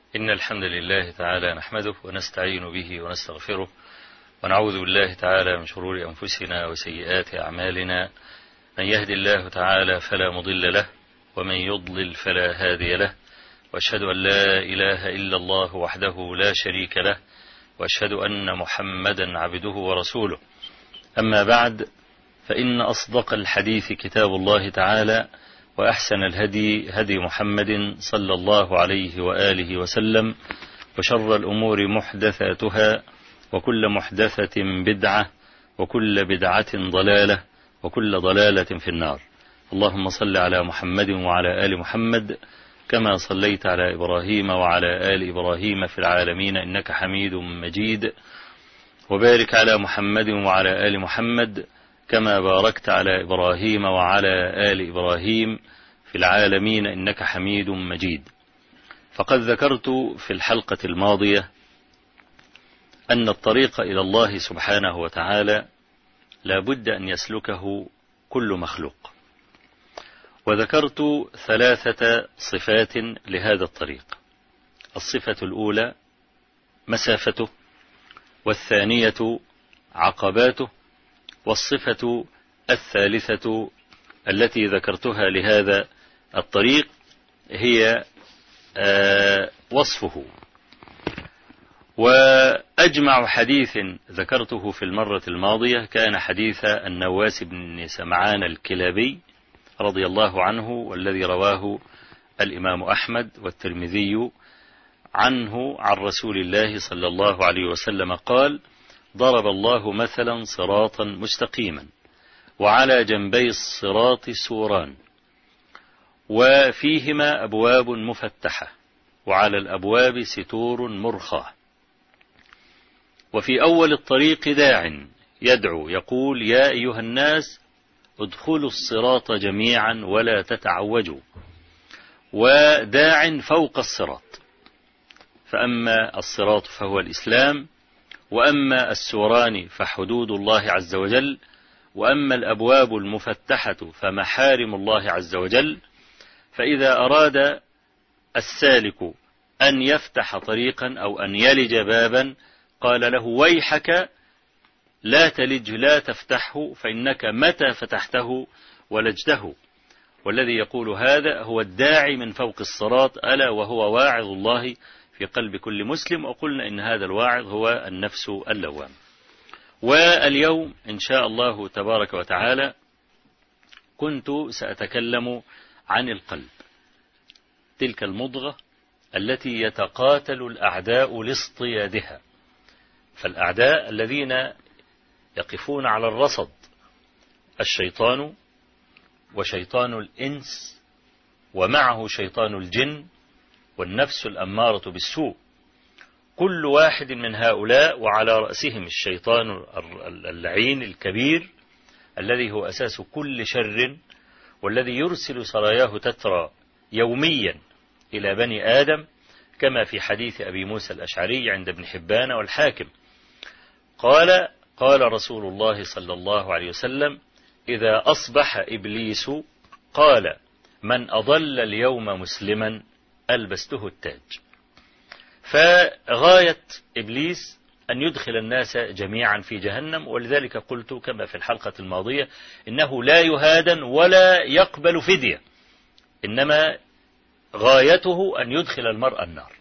إن الحمد لله تعالى نحمده ونستعين به ونستغفره ونعوذ بالله تعالى من شرور أنفسنا وسيئات أعمالنا. من يهد الله تعالى فلا مضل له ومن يضلل فلا هادي له، وأشهد أن لا إله إلا الله وحده لا شريك له، وأشهد أن محمدا عبده ورسوله. أما بعد، فإن أصدق الحديث كتاب الله تعالى، وأحسن الهدي هدي محمد صلى الله عليه وآله وسلم، وشر الأمور محدثاتها، وكل محدثة بدعة، وكل بدعة ضلالة، وكل ضلالة في النار. اللهم صل على محمد وعلى آل محمد كما صليت على إبراهيم وعلى آل إبراهيم في العالمين إنك حميد مجيد، وبارك على محمد وعلى آل محمد كما باركت على إبراهيم وعلى آل إبراهيم في العالمين إنك حميد مجيد. فقد ذكرت في الحلقة الماضية أن الطريق إلى الله سبحانه وتعالى لا بد أن يسلكه كل مخلوق، وذكرت 3 صفات لهذا الطريق. الصفة الأولى مسافته، والثانية عقباته، والصفة الثالثة التي ذكرتها لهذا الطريق هي وصفه. وأجمع حديث ذكرته في المرة الماضية كان حديث النواس بن سمعان الكلابي رضي الله عنه، والذي رواه الإمام أحمد والترمذي عنه عن رسول الله صلى الله عليه وسلم قال: ضرب الله مثلا صراطا مستقيما، وعلى جنبي الصراط سوران، وفيهما أبواب مفتحة، وعلى الأبواب ستور مرخاة، وفي أول الطريق داع يدعو يقول: يا أيها الناس ادخلوا الصراط جميعا ولا تتعوجوا، وداع فوق الصراط، فأما الصراط فهو الإسلام، وأما السوران فحدود الله عز وجل، وأما الأبواب المفتحة فمحارم الله عز وجل. فإذا أراد السالك أن يفتح طريقا أو أن يلج بابا قال له: ويحك لا تلج، لا تفتحه، فإنك متى فتحته ولجته. والذي يقول هذا هو الداعي من فوق الصراط، ألا وهو واعظ الله في قلب كل مسلم. وقلنا إن هذا الواعظ هو النفس اللوام. واليوم إن شاء الله تبارك وتعالى كنت سأتكلم عن القلب، تلك المضغة التي يتقاتل الأعداء لاصطيادها. فالأعداء الذين يقفون على الرصد: الشيطان وشيطان الإنس، ومعه شيطان الجن، والنفس الأمارة بالسوء. كل واحد من هؤلاء وعلى رأسهم الشيطان اللعين الكبير الذي هو أساس كل شر، والذي يرسل سراياه تترى يوميا إلى بني آدم، كما في حديث أبي موسى الأشعري عند ابن حبان والحاكم قال رسول الله صلى الله عليه وسلم: إذا أصبح إبليس قال: من أضل اليوم مسلما ألبسته التاج. فغاية إبليس أن يدخل الناس جميعا في جهنم، ولذلك قلت كما في الحلقة الماضية إنه لا يهادن ولا يقبل فدية، إنما غايته أن يدخل المرء النار.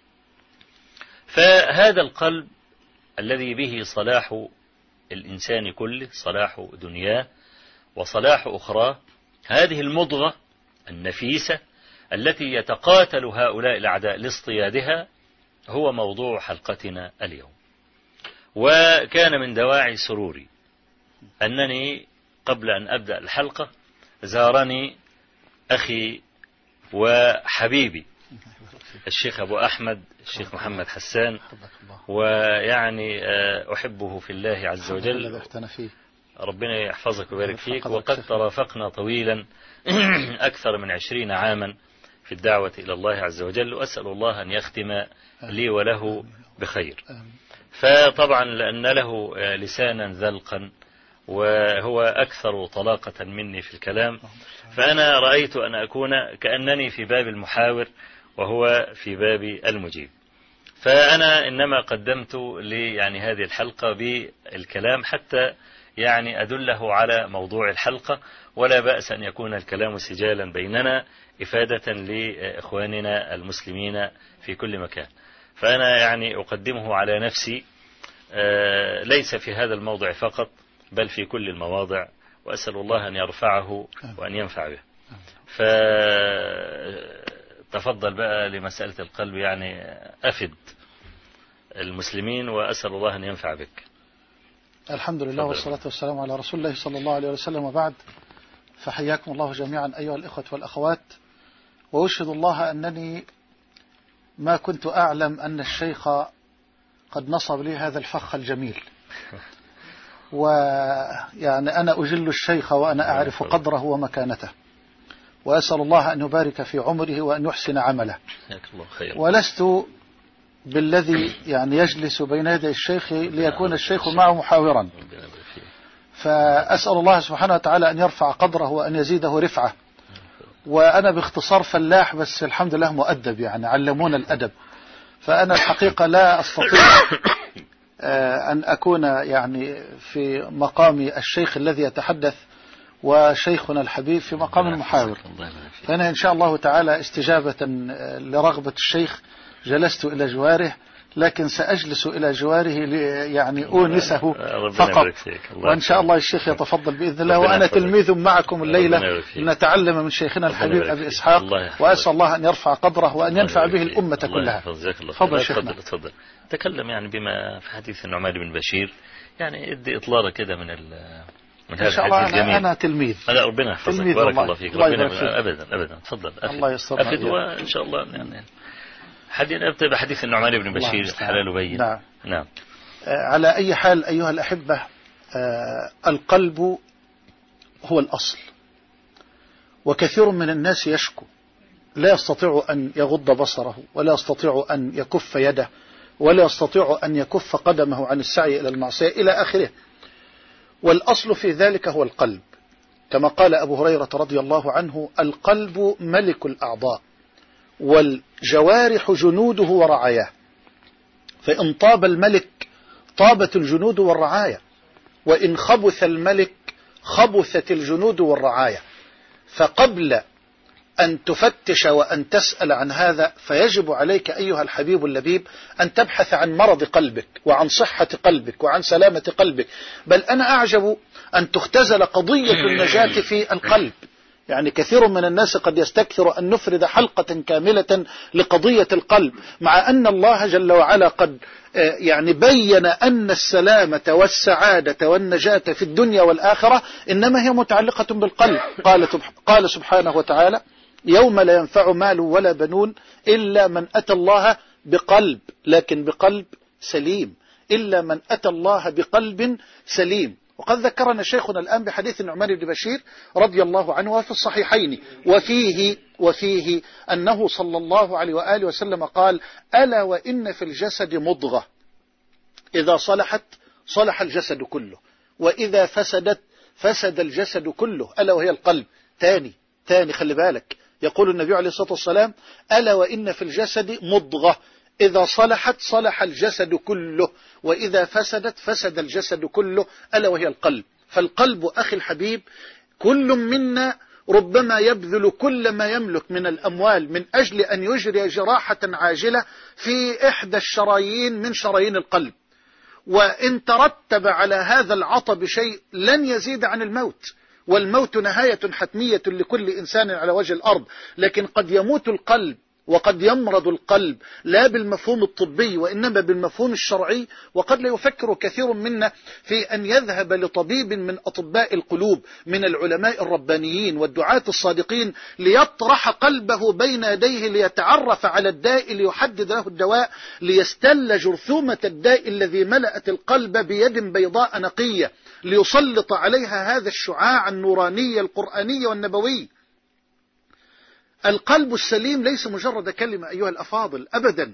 فهذا القلب الذي به صلاح الإنسان كله، صلاح دنياه وصلاح أخراه، هذه المضغة النفيسة التي يتقاتل هؤلاء الأعداء لاصطيادها، هو موضوع حلقتنا اليوم. وكان من دواعي سروري أنني قبل أن أبدأ الحلقة زارني أخي وحبيبي الشيخ أبو أحمد، الشيخ محمد حسان، ويعني أحبه في الله عز وجل، ربنا يحفظك ويبارك فيك. وقد ترافقنا طويلا أكثر من 20 عاما في الدعوة إلى الله عز وجل، وأسأل الله أن يختم لي وله بخير. فطبعا لأن له لسانا ذلقا وهو أكثر طلاقة مني في الكلام، فأنا رأيت أن أكون كأنني في باب المحاور وهو في باب المجيب. فأنا إنما قدمت يعني هذه الحلقة بالكلام حتى يعني أدله على موضوع الحلقة، ولا بأس أن يكون الكلام سجالا بيننا إفادة لإخواننا المسلمين في كل مكان. فأنا يعني أقدمه على نفسي، ليس في هذا الموضع فقط بل في كل المواضع، وأسأل الله أن يرفعه وأن ينفع به. فتفضل بقى لمسألة القلب، يعني أفد المسلمين وأسأل الله أن ينفع بك. الحمد لله والصلاة والسلام على رسول الله صلى الله عليه وسلم، وبعد، فحياكم الله جميعا أيها الإخوة والأخوات. وأشهد الله أنني ما كنت أعلم أن الشيخ قد نصب لي هذا الفخ الجميل، ويعني أنا أجل الشيخ وأنا أعرف قدره ومكانته، وأسأل الله أن يبارك في عمره وأن يحسن عمله. ولست بالذي يعني يجلس بين يدي الشيخ ليكون الشيخ معه محاورا، فأسأل الله سبحانه وتعالى أن يرفع قدره وأن يزيده رفعة. وأنا باختصار فلاح، بس الحمد لله مؤدب، يعني علمونا الأدب. فأنا الحقيقة لا أستطيع أن أكون يعني في مقام الشيخ الذي يتحدث وشيخنا الحبيب في مقام المحاور. فأنا إن شاء الله تعالى استجابة لرغبة الشيخ جلست إلى جواره، لكن سأجلس إلى جواره يعني أونسه فقط. وإن شاء الله الشيخ يتفضل بإذن الله، وأنا تلميذ معكم الليلة لنتعلم من شيخنا الحبيب أبي إسحاق، وأسأل الله أن يرفع قدره وأن ينفع به الأمة كلها. تفضل شيخنا. تفضل تكلم يعني بما في حديث النعمان بن بشير، يعني ادي إطلالة كده من هذا إن شاء الله. أنا تلميذ. لا ربنا يحفظك، بارك الله فيك. ربنا أبدا تفضل. الله يستر. أفد وإن شاء الله يعني نبدأ بحديث النعمان بن بشير حلال بين. نعم. على أي حال أيها الأحبة، القلب هو الأصل، وكثير من الناس يشكو، لا يستطيع أن يغض بصره، ولا يستطيع أن يكف يده، ولا يستطيع أن يكف قدمه عن السعي إلى المعصية إلى آخره. والأصل في ذلك هو القلب، كما قال أبو هريرة رضي الله عنه: القلب ملك الأعضاء، والجوارح جنوده ورعاياه، فإن طاب الملك طابت الجنود والرعايا، وإن خبث الملك خبثت الجنود والرعايا. فقبل أن تفتش وأن تسأل عن هذا، فيجب عليك أيها الحبيب اللبيب أن تبحث عن مرض قلبك وعن صحة قلبك وعن سلامة قلبك. بل أنا أعجب أن تختزل قضية النجاة في القلب. يعني كثير من الناس قد يستكثر أن نفرد حلقة كاملة لقضية القلب، مع أن الله جل وعلا قد يعني بين أن السلامة والسعادة والنجاة في الدنيا والآخرة إنما هي متعلقة بالقلب. قال سبحانه وتعالى: يوم لا ينفع مال ولا بنون إلا من أتى الله بقلب، لكن بقلب سليم، إلا من أتى الله بقلب سليم. وقد ذكرنا شيخنا الآن بحديث النعمان بن بشير رضي الله عنه وفي الصحيحين، وفيه أنه صلى الله عليه وآله وسلم قال: ألا وإن في الجسد مضغة إذا صلحت صلح الجسد كله، وإذا فسدت فسد الجسد كله، ألا وهي القلب. تاني خلي بالك، يقول النبي عليه الصلاة والسلام: ألا وإن في الجسد مضغة إذا صلحت صلح الجسد كله، وإذا فسدت فسد الجسد كله، ألا وهي القلب. فالقلب أخي الحبيب كل منا ربما يبذل كل ما يملك من الأموال من أجل أن يجري جراحة عاجلة في إحدى الشرايين من شرايين القلب، وإن ترتب على هذا العطب شيء لن يزيد عن الموت، والموت نهاية حتمية لكل إنسان على وجه الأرض. لكن قد يموت القلب وقد يمرض القلب، لا بالمفهوم الطبي وإنما بالمفهوم الشرعي. وقد لا يفكر كثير منا في أن يذهب لطبيب من أطباء القلوب من العلماء الربانيين والدعاة الصادقين ليطرح قلبه بين يديه ليتعرف على الداء، ليحدد له الدواء، ليستل جرثومة الداء الذي ملأت القلب بيد بيضاء نقية، ليسلط عليها هذا الشعاع النوراني القرآني والنبوي. القلب السليم ليس مجرد كلمة أيها الأفاضل أبدا.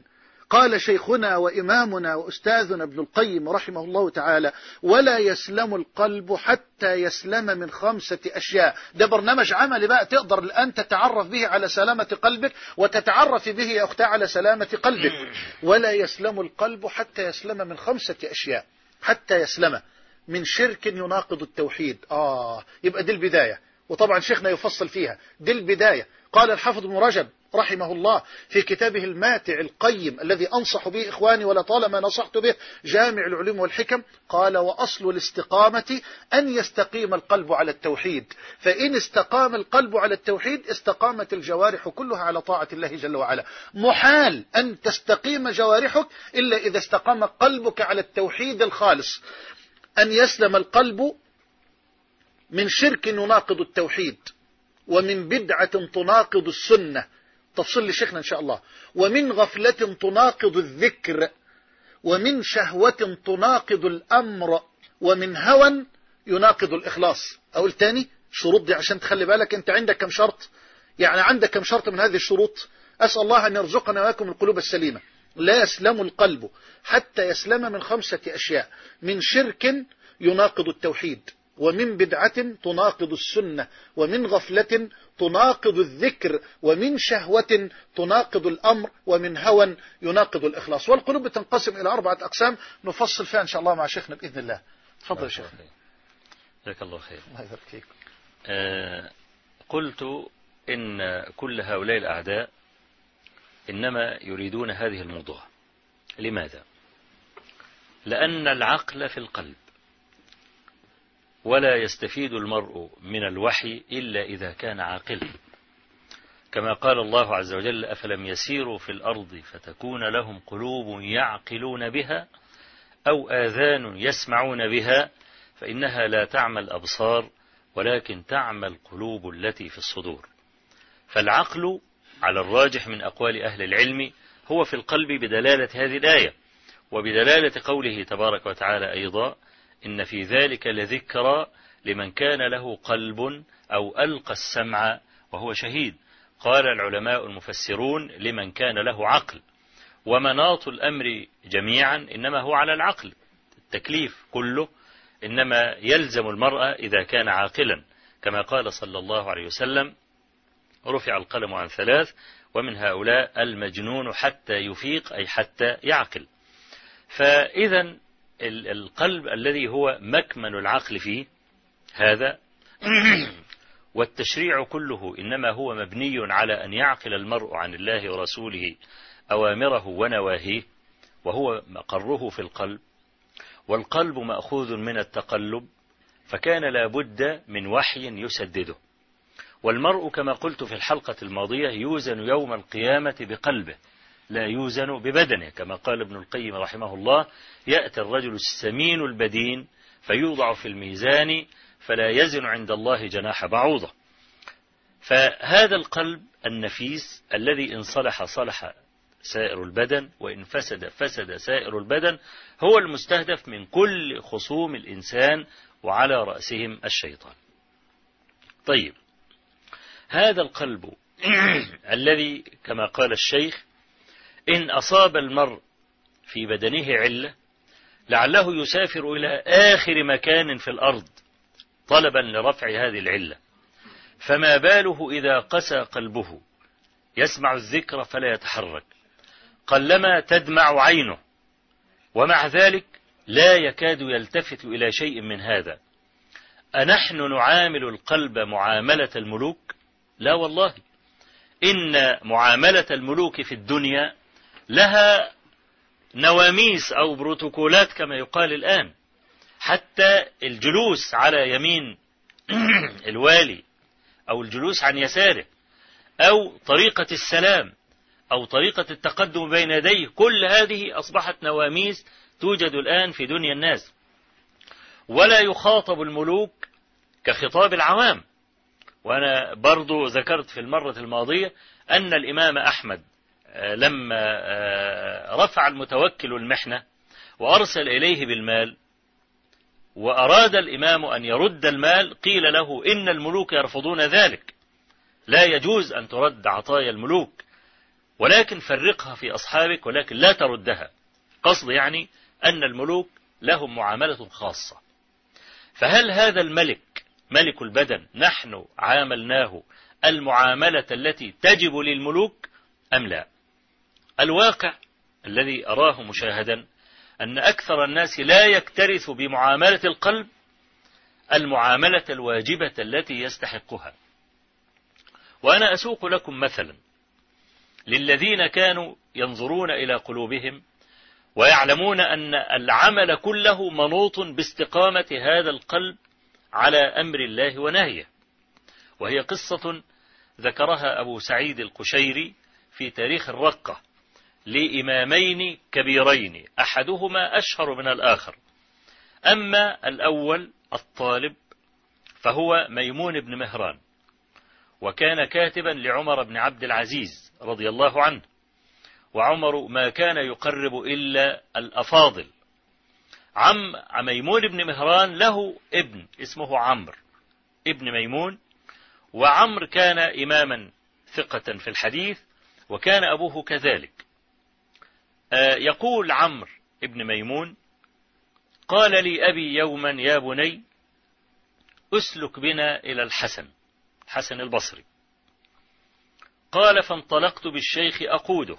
قال شيخنا وإمامنا وأستاذنا ابن القيم رحمه الله تعالى: ولا يسلم القلب حتى يسلم من 5 أشياء. ده برنامج عملي بقى تقدر الآن تتعرف به على سلامة قلبك، وتتعرف به يا أختي على سلامة قلبك. ولا يسلم القلب حتى يسلم من 5 أشياء. حتى يسلم من شرك يناقض التوحيد. يبقى دي البداية، وطبعا شيخنا يفصل فيها. دي البداية. قال الحافظ ابن رجب رحمه الله في كتابه الماتع القيم الذي أنصح به إخواني ولطالما نصحت به، جامع العلوم والحكم، قال: وأصل الاستقامة أن يستقيم القلب على التوحيد، فإن استقام القلب على التوحيد استقامت الجوارح كلها على طاعة الله جل وعلا. محال أن تستقيم جوارحك إلا إذا استقام قلبك على التوحيد الخالص. أن يسلم القلب من شرك يناقض التوحيد، ومن بدعة تناقض السنة، تفصيل لشيخنا إن شاء الله، ومن غفلة تناقض الذكر، ومن شهوة تناقض الأمر، ومن هوى يناقض الإخلاص. أقول تاني شروط دي عشان تخلي بالك. أنت عندك كم شرط؟ يعني عندك كم شرط من هذه الشروط؟ أسأل الله أن يرزقنا وياكم القلوب السليمة. لا يسلم القلب حتى يسلم من 5 أشياء: من شرك يناقض التوحيد، ومن بدعة تناقض السنة، ومن غفلة تناقض الذكر، ومن شهوة تناقض الأمر، ومن هوى يناقض الإخلاص. والقلوب تنقسم إلى 4 أقسام نفصل فيها إن شاء الله مع شيخنا بإذن الله. تفضل يا شيخ. جزاك الله خير. الله يبارك فيك. قلت إن كل هؤلاء الأعداء إنما يريدون هذه الموضوع. لماذا؟ لأن العقل في القلب، ولا يستفيد المرء من الوحي إلا إذا كان عاقلا، كما قال الله عز وجل: أفلم يسيروا في الأرض فتكون لهم قلوب يعقلون بها أو آذان يسمعون بها فإنها لا تعمى الأبصار ولكن تعمى القلوب التي في الصدور. فالعقل على الراجح من أقوال أهل العلم هو في القلب بدلالة هذه الآية، وبدلالة قوله تبارك وتعالى أيضا: إن في ذلك لذكرى لمن كان له قلب أو ألقى السمع وهو شهيد. قال العلماء المفسرون: لمن كان له عقل. ومناط الأمر جميعا إنما هو على العقل، التكليف كله إنما يلزم المرأة إذا كان عاقلا، كما قال صلى الله عليه وسلم: رفع القلم عن 3 ومن هؤلاء المجنون حتى يفيق، أي حتى يعقل. فإذا القلب الذي هو مكمن العقل فيه هذا والتشريع كله إنما هو مبني على أن يعقل المرء عن الله ورسوله أوامره ونواهيه، وهو مقره في القلب، والقلب مأخوذ من التقلب، فكان لا بد من وحي يسدده. والمرء كما قلت في الحلقة الماضية يوزن يوم القيامة بقلبه لا يوزن ببدنه، كما قال ابن القيم رحمه الله: يأتي الرجل السمين البدين فيوضع في الميزان فلا يزن عند الله جناح بعوضة. فهذا القلب النفيس الذي إن صلح صلح سائر البدن، وإن فسد فسد سائر البدن، هو المستهدف من كل خصوم الإنسان وعلى رأسهم الشيطان. طيب، هذا القلب الذي كما قال الشيخ: إن أصاب المرء في بدنه علة لعله يسافر إلى آخر مكان في الأرض طلبا لرفع هذه العلة، فما باله إذا قسى قلبه يسمع الذكر فلا يتحرك، قلما تدمع عينه، ومع ذلك لا يكاد يلتفت إلى شيء من هذا. أنحن نعامل القلب معاملة الملوك؟ لا والله، إن معاملة الملوك في الدنيا لها نواميس أو بروتوكولات كما يقال الآن، حتى الجلوس على يمين الوالي أو الجلوس عن يساره أو طريقة السلام أو طريقة التقدم بين يديه، كل هذه أصبحت نواميس توجد الآن في دنيا الناس، ولا يخاطب الملوك كخطاب العوام. وأنا برضو ذكرت في المرة الماضية أن الإمام أحمد لما رفع المتوكل المحنة وأرسل إليه بالمال وأراد الإمام أن يرد المال، قيل له: إن الملوك يرفضون ذلك، لا يجوز أن ترد عطايا الملوك، ولكن فرقها في أصحابك، ولكن لا تردها. قصد يعني أن الملوك لهم معاملة خاصة. فهل هذا الملك ملك البدن نحن عاملناه المعاملة التي تجب للملوك أم لا؟ الواقع الذي أراه مشاهدا أن أكثر الناس لا يكترث بمعاملة القلب المعاملة الواجبة التي يستحقها. وأنا أسوق لكم مثلا للذين كانوا ينظرون إلى قلوبهم ويعلمون أن العمل كله منوط باستقامة هذا القلب على أمر الله ونهيه، وهي قصة ذكرها أبو سعيد القشيري في تاريخ الرقة لإمامين كبيرين أحدهما أشهر من الآخر. أما الأول الطالب فهو ميمون بن مهران، وكان كاتبا لعمر بن عبد العزيز رضي الله عنه، وعمر ما كان يقرب إلا الأفاضل. ميمون بن مهران له ابن اسمه عمرو ابن ميمون، وعمرو كان إماما ثقة في الحديث، وكان أبوه كذلك. يقول عمرو ابن ميمون: قال لي أبي يوما يا بني أسلك بنا إلى الحسن البصري. قال: فانطلقت بالشيخ أقوده.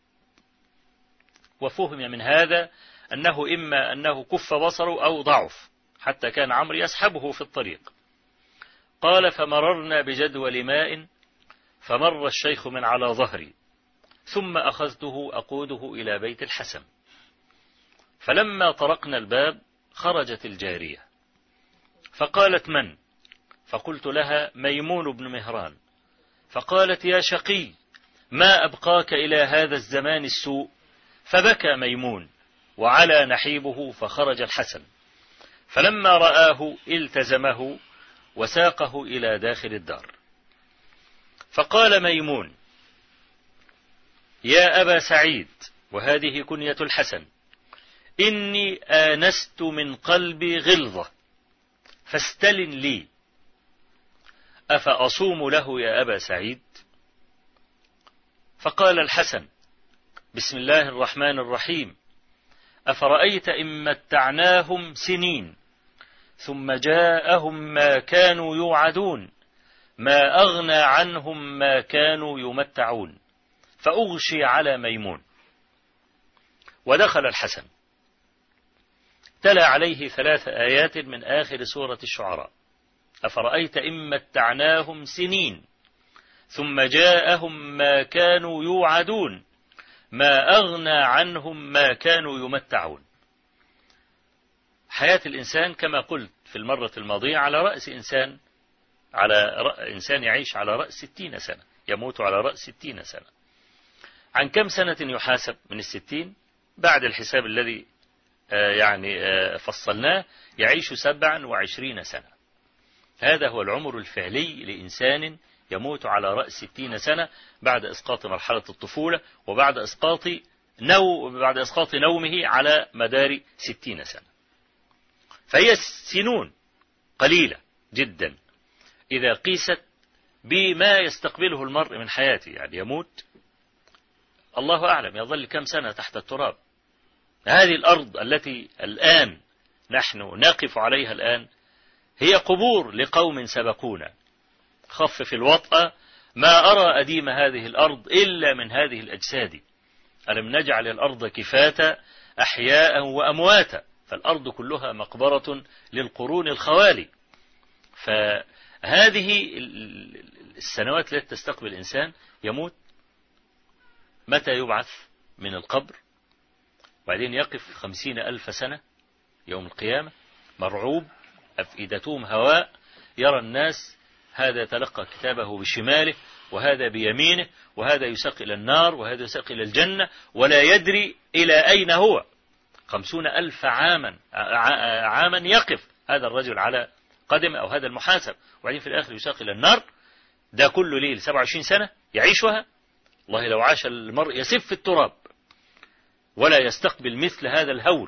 وفهم من هذا أنه إما أنه كف بصره أو ضعف، حتى كان عمرو يسحبه في الطريق. قال: فمررنا بجدول ماء فمر الشيخ من على ظهري، ثم أخذته أقوده إلى بيت الحسن. فلما طرقنا الباب خرجت الجارية فقالت: من؟ فقلت لها: ميمون بن مهران. فقالت: يا شقي، ما أبقاك إلى هذا الزمان السوء. فبكى ميمون وعلى نحيبه، فخرج الحسن، فلما رآه التزمه وساقه إلى داخل الدار. فقال ميمون: يا أبا سعيد، وهذه كنية الحسن، إني آنست من قلبي غلظة فاستلن لي، أفأصوم له يا أبا سعيد؟ فقال الحسن: بسم الله الرحمن الرحيم، أفرأيت إن متعناهم سنين ثم جاءهم ما كانوا يوعدون ما أغنى عنهم ما كانوا يمتعون. فأغشي على ميمون. ودخل الحسن تلا عليه 3 آيات من آخر سورة الشعراء: أفرأيت إن متعناهم سنين ثم جاءهم ما كانوا يوعدون ما أغنى عنهم ما كانوا يمتعون. حياة الإنسان كما قلت في المرة الماضية على رأس إنسان يعيش على رأس 60 سنة، يموت على رأس 60 سنة. عن كم سنة يحاسب من 60؟ بعد الحساب الذي فصلناه يعيش 27 سنة. هذا هو العمر الفعلي لإنسان يموت على رأس 60 سنة بعد إسقاط مرحلة الطفولة، وبعد بعد إسقاط نومه على مدار 60 سنة. فهي سنون قليلة جدا إذا قيست بما يستقبله المرء من حياته. يعني يموت الله أعلم يظل كم سنة تحت التراب. هذه الأرض التي الآن نحن نقف عليها الآن هي قبور لقوم سبقونا. خفف الوطأ، ما أرى أديم هذه الأرض إلا من هذه الأجساد. ألم نجعل الأرض كفاتا أحياء وأمواتا، فالأرض كلها مقبرة للقرون الخوالي. فهذه السنوات التي تستقبل الإنسان يموت، متى يبعث من القبر، وبعدين يقف 50,000 سنة يوم القيامة مرعوب، أفئدتهم هواء، يرى الناس هذا يتلقى كتابه بشماله وهذا بيمينه، وهذا يساق إلى النار وهذا يساق إلى الجنة، ولا يدري إلى أين هو. 50,000 عاما يقف هذا الرجل على قدم أو هذا المحاسب، وبعدين في الآخر يساق إلى النار. ده كل ليل 27 سنة يعيشها. والله لو عاش المرء يسف في التراب ولا يستقبل مثل هذا الهول.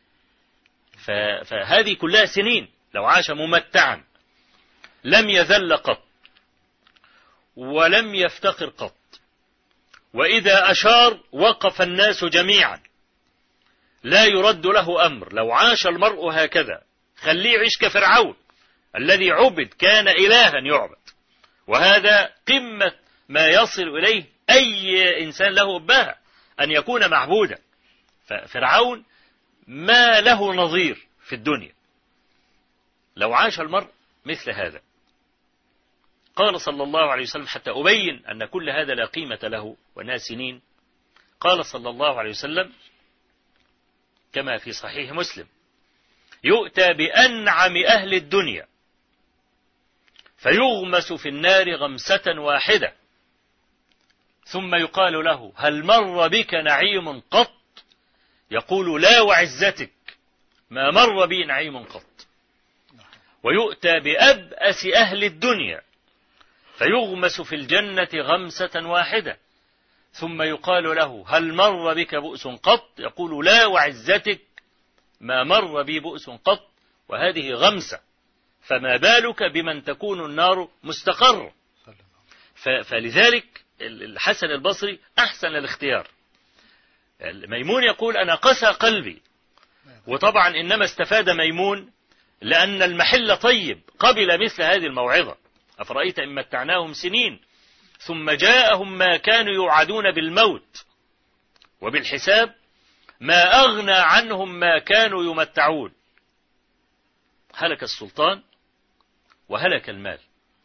فهذه كلها سنين. لو عاش ممتعا لم يذل قط ولم يفتقر قط وإذا أشار وقف الناس جميعا، لا يرد له أمر. لو عاش المرء هكذا خليه يعيش كفرعون الذي عبد، كان إلها يعبد، وهذا قمة ما يصل إليه أي إنسان له أباها، أن يكون معبودا. ففرعون ما له نظير في الدنيا. لو عاش المرء مثل هذا، قال صلى الله عليه وسلم حتى أبين أن كل هذا لا قيمة له وأنها سنين، قال صلى الله عليه وسلم كما في صحيح مسلم: يؤتى بأنعم أهل الدنيا فيغمس في النار غمسة واحدة، ثم يقال له: هل مر بك نعيم قط؟ يقول: لا وعزتك ما مر بي نعيم قط. ويؤتى بأبأس أهل الدنيا فيغمس في الجنة غمسة واحدة، ثم يقال له: هل مر بك بؤس قط؟ يقول: لا وعزتك ما مر بي بؤس قط. وهذه غمسة، فما بالك بمن تكون النار مستقر. فلذلك الحسن البصري أحسن الاختيار. ميمون يقول: أنا قسى قلبي. وطبعا إنما استفاد ميمون لأن المحل طيب، قبل مثل هذه الموعظة. أفرأيت إن متعناهم سنين ثم جاءهم ما كانوا يوعدون بالموت وبالحساب ما أغنى عنهم ما كانوا يمتعون. هلك السلطان وهلك المال،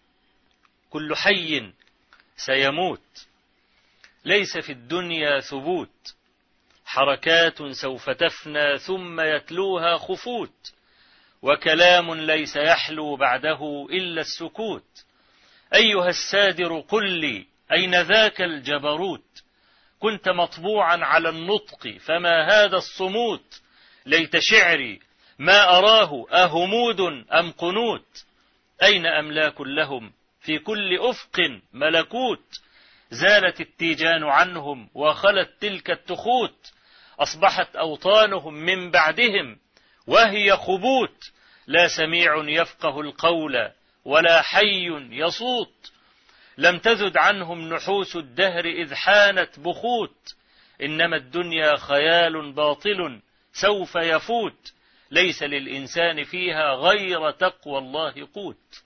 كل حي سيموت، ليس في الدنيا ثبوت، حركات سوف تفنى ثم يتلوها خفوت، وكلام ليس يحلو بعده إلا السكوت. أيها السادر قل لي أين ذاك الجبروت؟ كنت مطبوعا على النطق فما هذا الصموت؟ ليت شعري ما أراه أهمود أم قنوت؟ أين أملاك لهم في كل أفق ملكوت؟ زالت التيجان عنهم وخلت تلك التخوت، أصبحت أوطانهم من بعدهم وهي خبوت، لا سميع يفقه القول ولا حي يصوت، لم تزد عنهم نحوس الدهر إذ حانت بخوت، إنما الدنيا خيال باطل سوف يفوت، ليس للإنسان فيها غير تقوى الله قوت.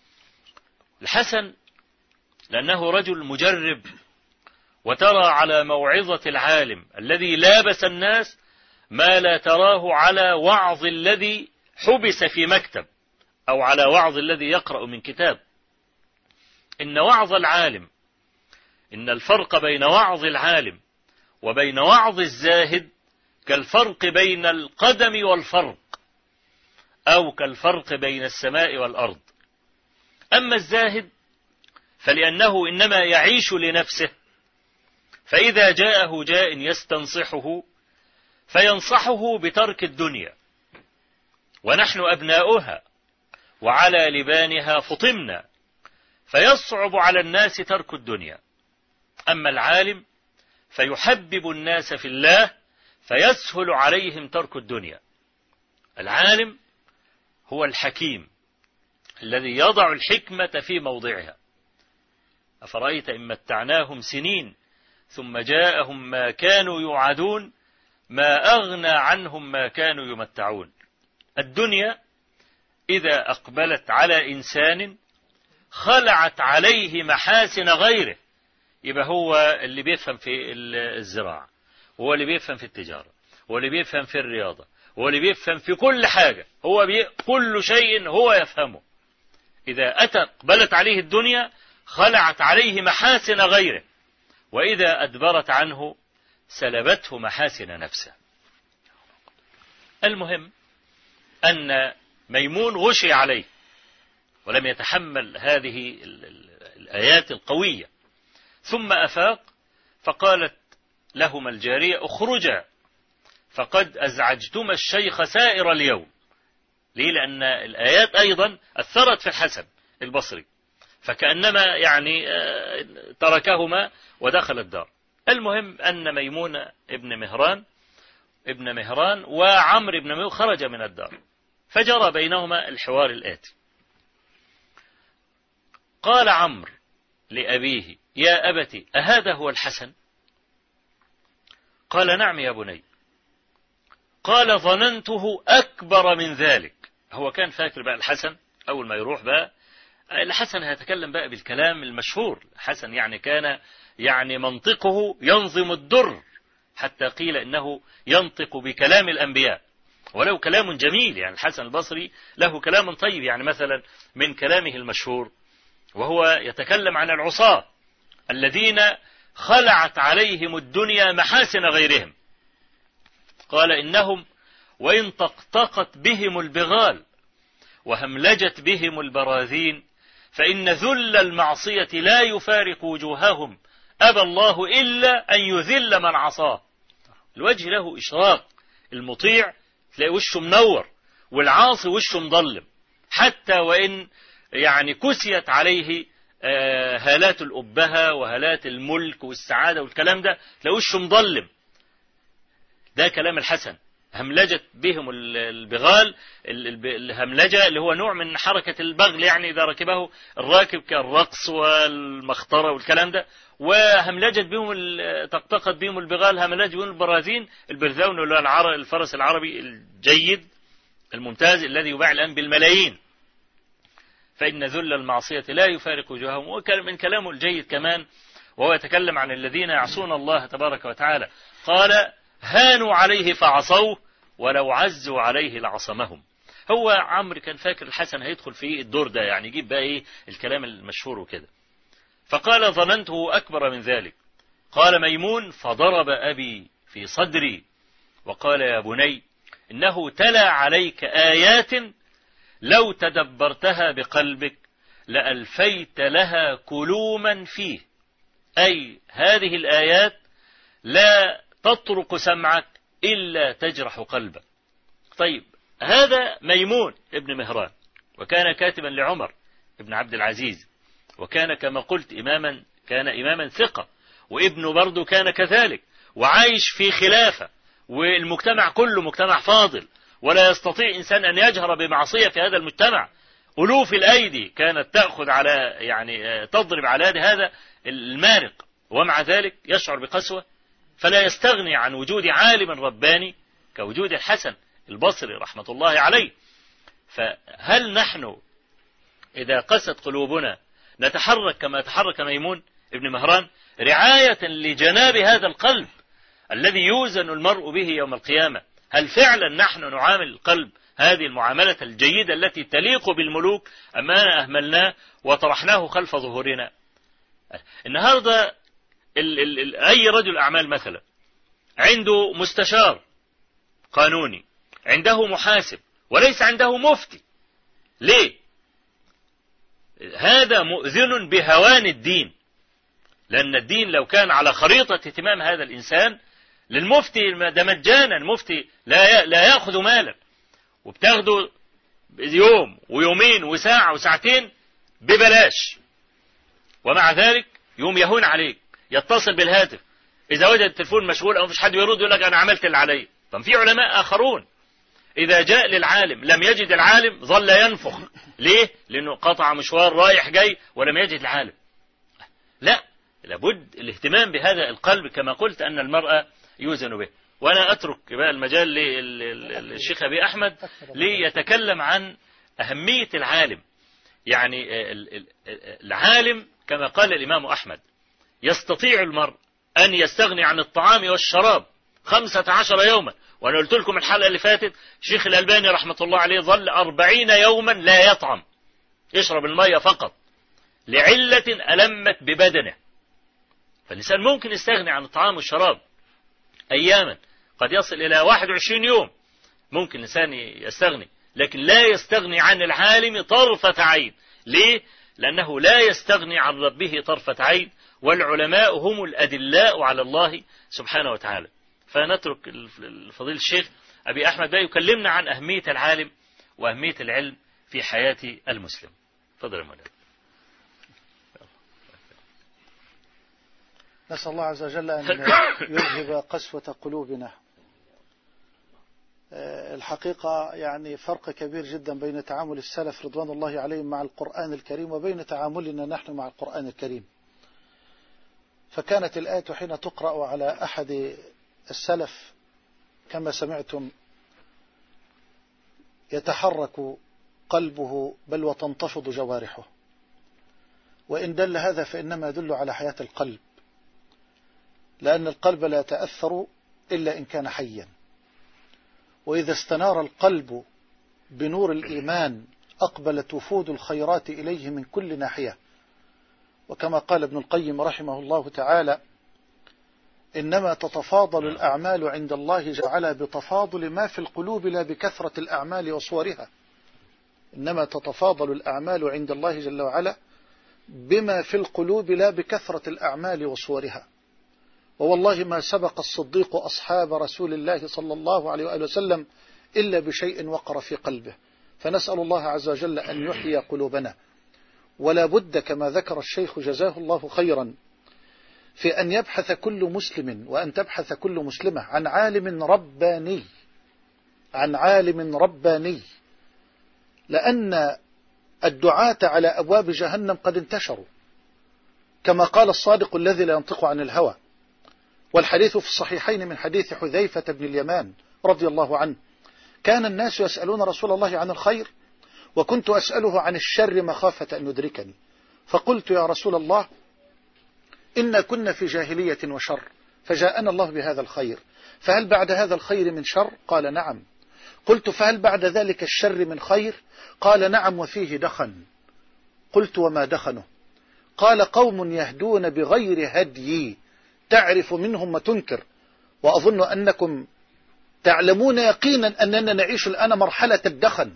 الحسن لأنه رجل مجرب، وترى على موعظة العالم الذي لابس الناس ما لا تراه على وعظ الذي حبس في مكتب، أو على وعظ الذي يقرأ من كتاب. إن وعظ العالم، إن الفرق بين وعظ العالم وبين وعظ الزاهد كالفرق بين القدم والفرق، أو كالفرق بين السماء والأرض. أما الزاهد فلأنه إنما يعيش لنفسه، فإذا جاءه جاء يستنصحه فينصحه بترك الدنيا، ونحن أبناؤها وعلى لبانها فطمنا، فيصعب على الناس ترك الدنيا. أما العالم فيحبب الناس في الله فيسهل عليهم ترك الدنيا. العالم هو الحكيم الذي يضع الحكمة في موضعها. أفرأيت إن متعناهم سنين ثم جاءهم ما كانوا يوعدون ما أغنى عنهم ما كانوا يمتعون. الدنيا إذا أقبلت على إنسان خلعت عليه محاسن غيره، يبقى هو اللي بيفهم في الزراعة، هو اللي بيفهم في التجارة، هو اللي بيفهم في الرياضة، هو اللي بيفهم في كل حاجة، كل شيء هو يفهمه. إذا أقبلت عليه الدنيا خلعت عليه محاسن غيره، وإذا أدبرت عنه سلبته محاسن نفسه. المهم أن ميمون غشي عليه ولم يتحمل هذه الآيات القوية، ثم أفاق فقالت لهما الجارية: اخرجا فقد أزعجتما الشيخ سائر اليوم. ليه؟ لأن الآيات أيضا أثرت في الحسن البصري، فكأنما يعني تركهما ودخل الدار. المهم أن ميمون ابن مهران وعمر بن ميمون خرج من الدار، فجرى بينهما الحوار الآتي: قال عمرو لأبيه: يا أبت أهذا هو الحسن؟ قال نعم يا بني. قال ظننته أكبر من ذلك. هو كان فاكر بقى الحسن أول ما يروح بقى الحسن هيتكلم بقى بالكلام المشهور. الحسن يعني كان يعني منطقه ينظم الدر، حتى قيل إنه ينطق بكلام الأنبياء ولو كلام جميل. يعني الحسن البصري له كلام طيب، يعني مثلا من كلامه المشهور وهو يتكلم عن العصاة الذين خلعت عليهم الدنيا محاسن غيرهم. قال إنهم وإن طقطقت بهم البغال وهملجت بهم البراذين فإن ذل المعصية لا يفارق وجوههم أبى الله إلا أن يذل من عصاه. الوجه له إشراق، المطيع تلاقي وشه منور والعاصي وشه مظلم، حتى وإن يعني كسيت عليه هالات الأبهة وهالات الملك والسعادة والكلام ده تلاقي وشه مظلم. ده كلام الحسن. هملجت بهم البغال، الهملجة اللي هو نوع من حركة البغل، يعني إذا ركبه الراكب كالرقص والمخطرة والكلام ده. وهملجت بهم طقطقت بهم البغال، هملجت بهم البراذين. البرذون اللي هو الفرس العربي الجيد الممتاز الذي يباع الآن بالملايين. فإن ذل المعصية لا يفارق وجوههم. ومن كلامه الجيد كمان وهو يتكلم عن الذين يعصون الله تبارك وتعالى قال هانوا عليه فعصوه ولو عزوا عليه لعصمهم. هو عمرو كان فاكر الحسن هيدخل في الدور ده، يعني يجيب بقى ايه الكلام المشهور وكده. فقال ظننته أكبر من ذلك. قال ميمون فضرب أبي في صدري وقال يا بني إنه تلا عليك آيات لو تدبرتها بقلبك لألفيت لها كلوما فيه. أي هذه الآيات لا تطرق سمعك إلا تجرح قلبك. طيب هذا ميمون ابن مهران، وكان كاتبا لعمر ابن عبد العزيز، وكان كما قلت كان إماما ثقة، وابنه برضه كان كذلك، وعايش في خلافة، والمجتمع كله مجتمع فاضل، ولا يستطيع إنسان أن يجهر بمعصية في هذا المجتمع. ألوف الأيدي كانت تأخذ على يعني تضرب على يد هذا المارق، ومع ذلك يشعر بقسوة، فلا يستغني عن وجود عالم رباني كوجود الحسن البصري رحمة الله عليه. فهل نحن إذا قست قلوبنا نتحرك كما تحرك ميمون ابن مهران رعاية لجناب هذا القلب الذي يوزن المرء به يوم القيامة؟ هل فعلا نحن نعامل القلب هذه المعاملة الجيدة التي تليق بالملوك أم أنا أهملناه وطرحناه خلف ظهورنا؟ النهاردة أي رجل أعمال مثلا عنده مستشار قانوني، عنده محاسب، وليس عنده مفتي. ليه؟ هذا مؤذن بهوان الدين، لأن الدين لو كان على خريطة اهتمام هذا الإنسان للمفتي ده مجانا. مفتي لا يأخذ مالا، وبتاخده يوم ويومين وساعة وساعتين ببلاش، ومع ذلك يوم يهون عليك، يتصل بالهاتف، إذا وجد التلفون مشغول أو مفيش حد يرد يقول لك أنا عملت اللي علي. طب في علماء آخرون إذا جاء للعالم لم يجد العالم ظل ينفخ. ليه؟ لأنه قطع مشوار رايح جاي ولم يجد العالم. لا، لابد الاهتمام بهذا القلب كما قلت أن المرأة يوزن به. وأنا أترك بقى المجال للشيخ أبي أحمد ليتكلم عن أهمية العالم. يعني العالم كما قال الإمام أحمد يستطيع المرء أن يستغني عن الطعام والشراب 15 يوما. وأنا قلت لكم الحلقة اللي فاتت شيخ الألباني رحمة الله عليه ظل 40 يوما لا يطعم، يشرب المية فقط لعلة ألمت ببدنه. فالإنسان ممكن يستغني عن الطعام والشراب أياما، قد يصل إلى 21 يوم ممكن الإنسان يستغني، لكن لا يستغني عن العالم طرفة عين. ليه؟ لأنه لا يستغني عن ربه طرفة عين، والعلماء هم الأدلاء على الله سبحانه وتعالى. فنترك الفضيل الشيخ أبي أحمد بقى يكلمنا عن أهمية العالم وأهمية العلم في حياة المسلم. تفضل يا مولانا. نسأل الله عز وجل أن يذهب قسوة قلوبنا. الحقيقة يعني فرق كبير جدا بين تعامل السلف رضوان الله عليهم مع القرآن الكريم وبين تعاملنا نحن مع القرآن الكريم. فكانت الآية حين تقرأ على أحد السلف كما سمعتم يتحرك قلبه بل وتنتفض جوارحه، وإن دل هذا فإنما يدل على حياة القلب، لأن القلب لا يتأثر إلا إن كان حيا، وإذا استنار القلب بنور الإيمان أقبلت وفود الخيرات إليه من كل ناحية. وكما قال ابن القيم رحمه الله تعالى: إنما تتفاضل الأعمال عند الله جعل بتفاضل ما في القلوب لا بكثرة الأعمال وصورها. إنما تتفاضل الأعمال عند الله جل وعلا بما في القلوب لا بكثرة الأعمال وصورها. ووالله ما سبق الصديق أصحاب رسول الله صلى الله عليه وآله وسلم إلا بشيء وقر في قلبه، فنسأل الله عز وجل أن يحيي قلوبنا. ولا بد كما ذكر الشيخ جزاه الله خيرا في أن يبحث كل مسلم وأن تبحث كل مسلمة عن عالم رباني، عن عالم رباني، لأن الدعاة على أبواب جهنم قد انتشروا كما قال الصادق الذي لا ينطق عن الهوى. والحديث في الصحيحين من حديث حذيفة بن اليمان رضي الله عنه: كان الناس يسألون رسول الله عن الخير وكنت أسأله عن الشر مخافة أن يدركني، فقلت: يا رسول الله إنا كنا في جاهلية وشر فجاءنا الله بهذا الخير، فهل بعد هذا الخير من شر؟ قال: نعم. قلت: فهل بعد ذلك الشر من خير؟ قال: نعم وفيه دخن. قلت: وما دخنه؟ قال: قوم يهدون بغير هدي تعرف منهم وتنكر. وأظن أنكم تعلمون يقينا أننا نعيش الآن مرحلة الدخن،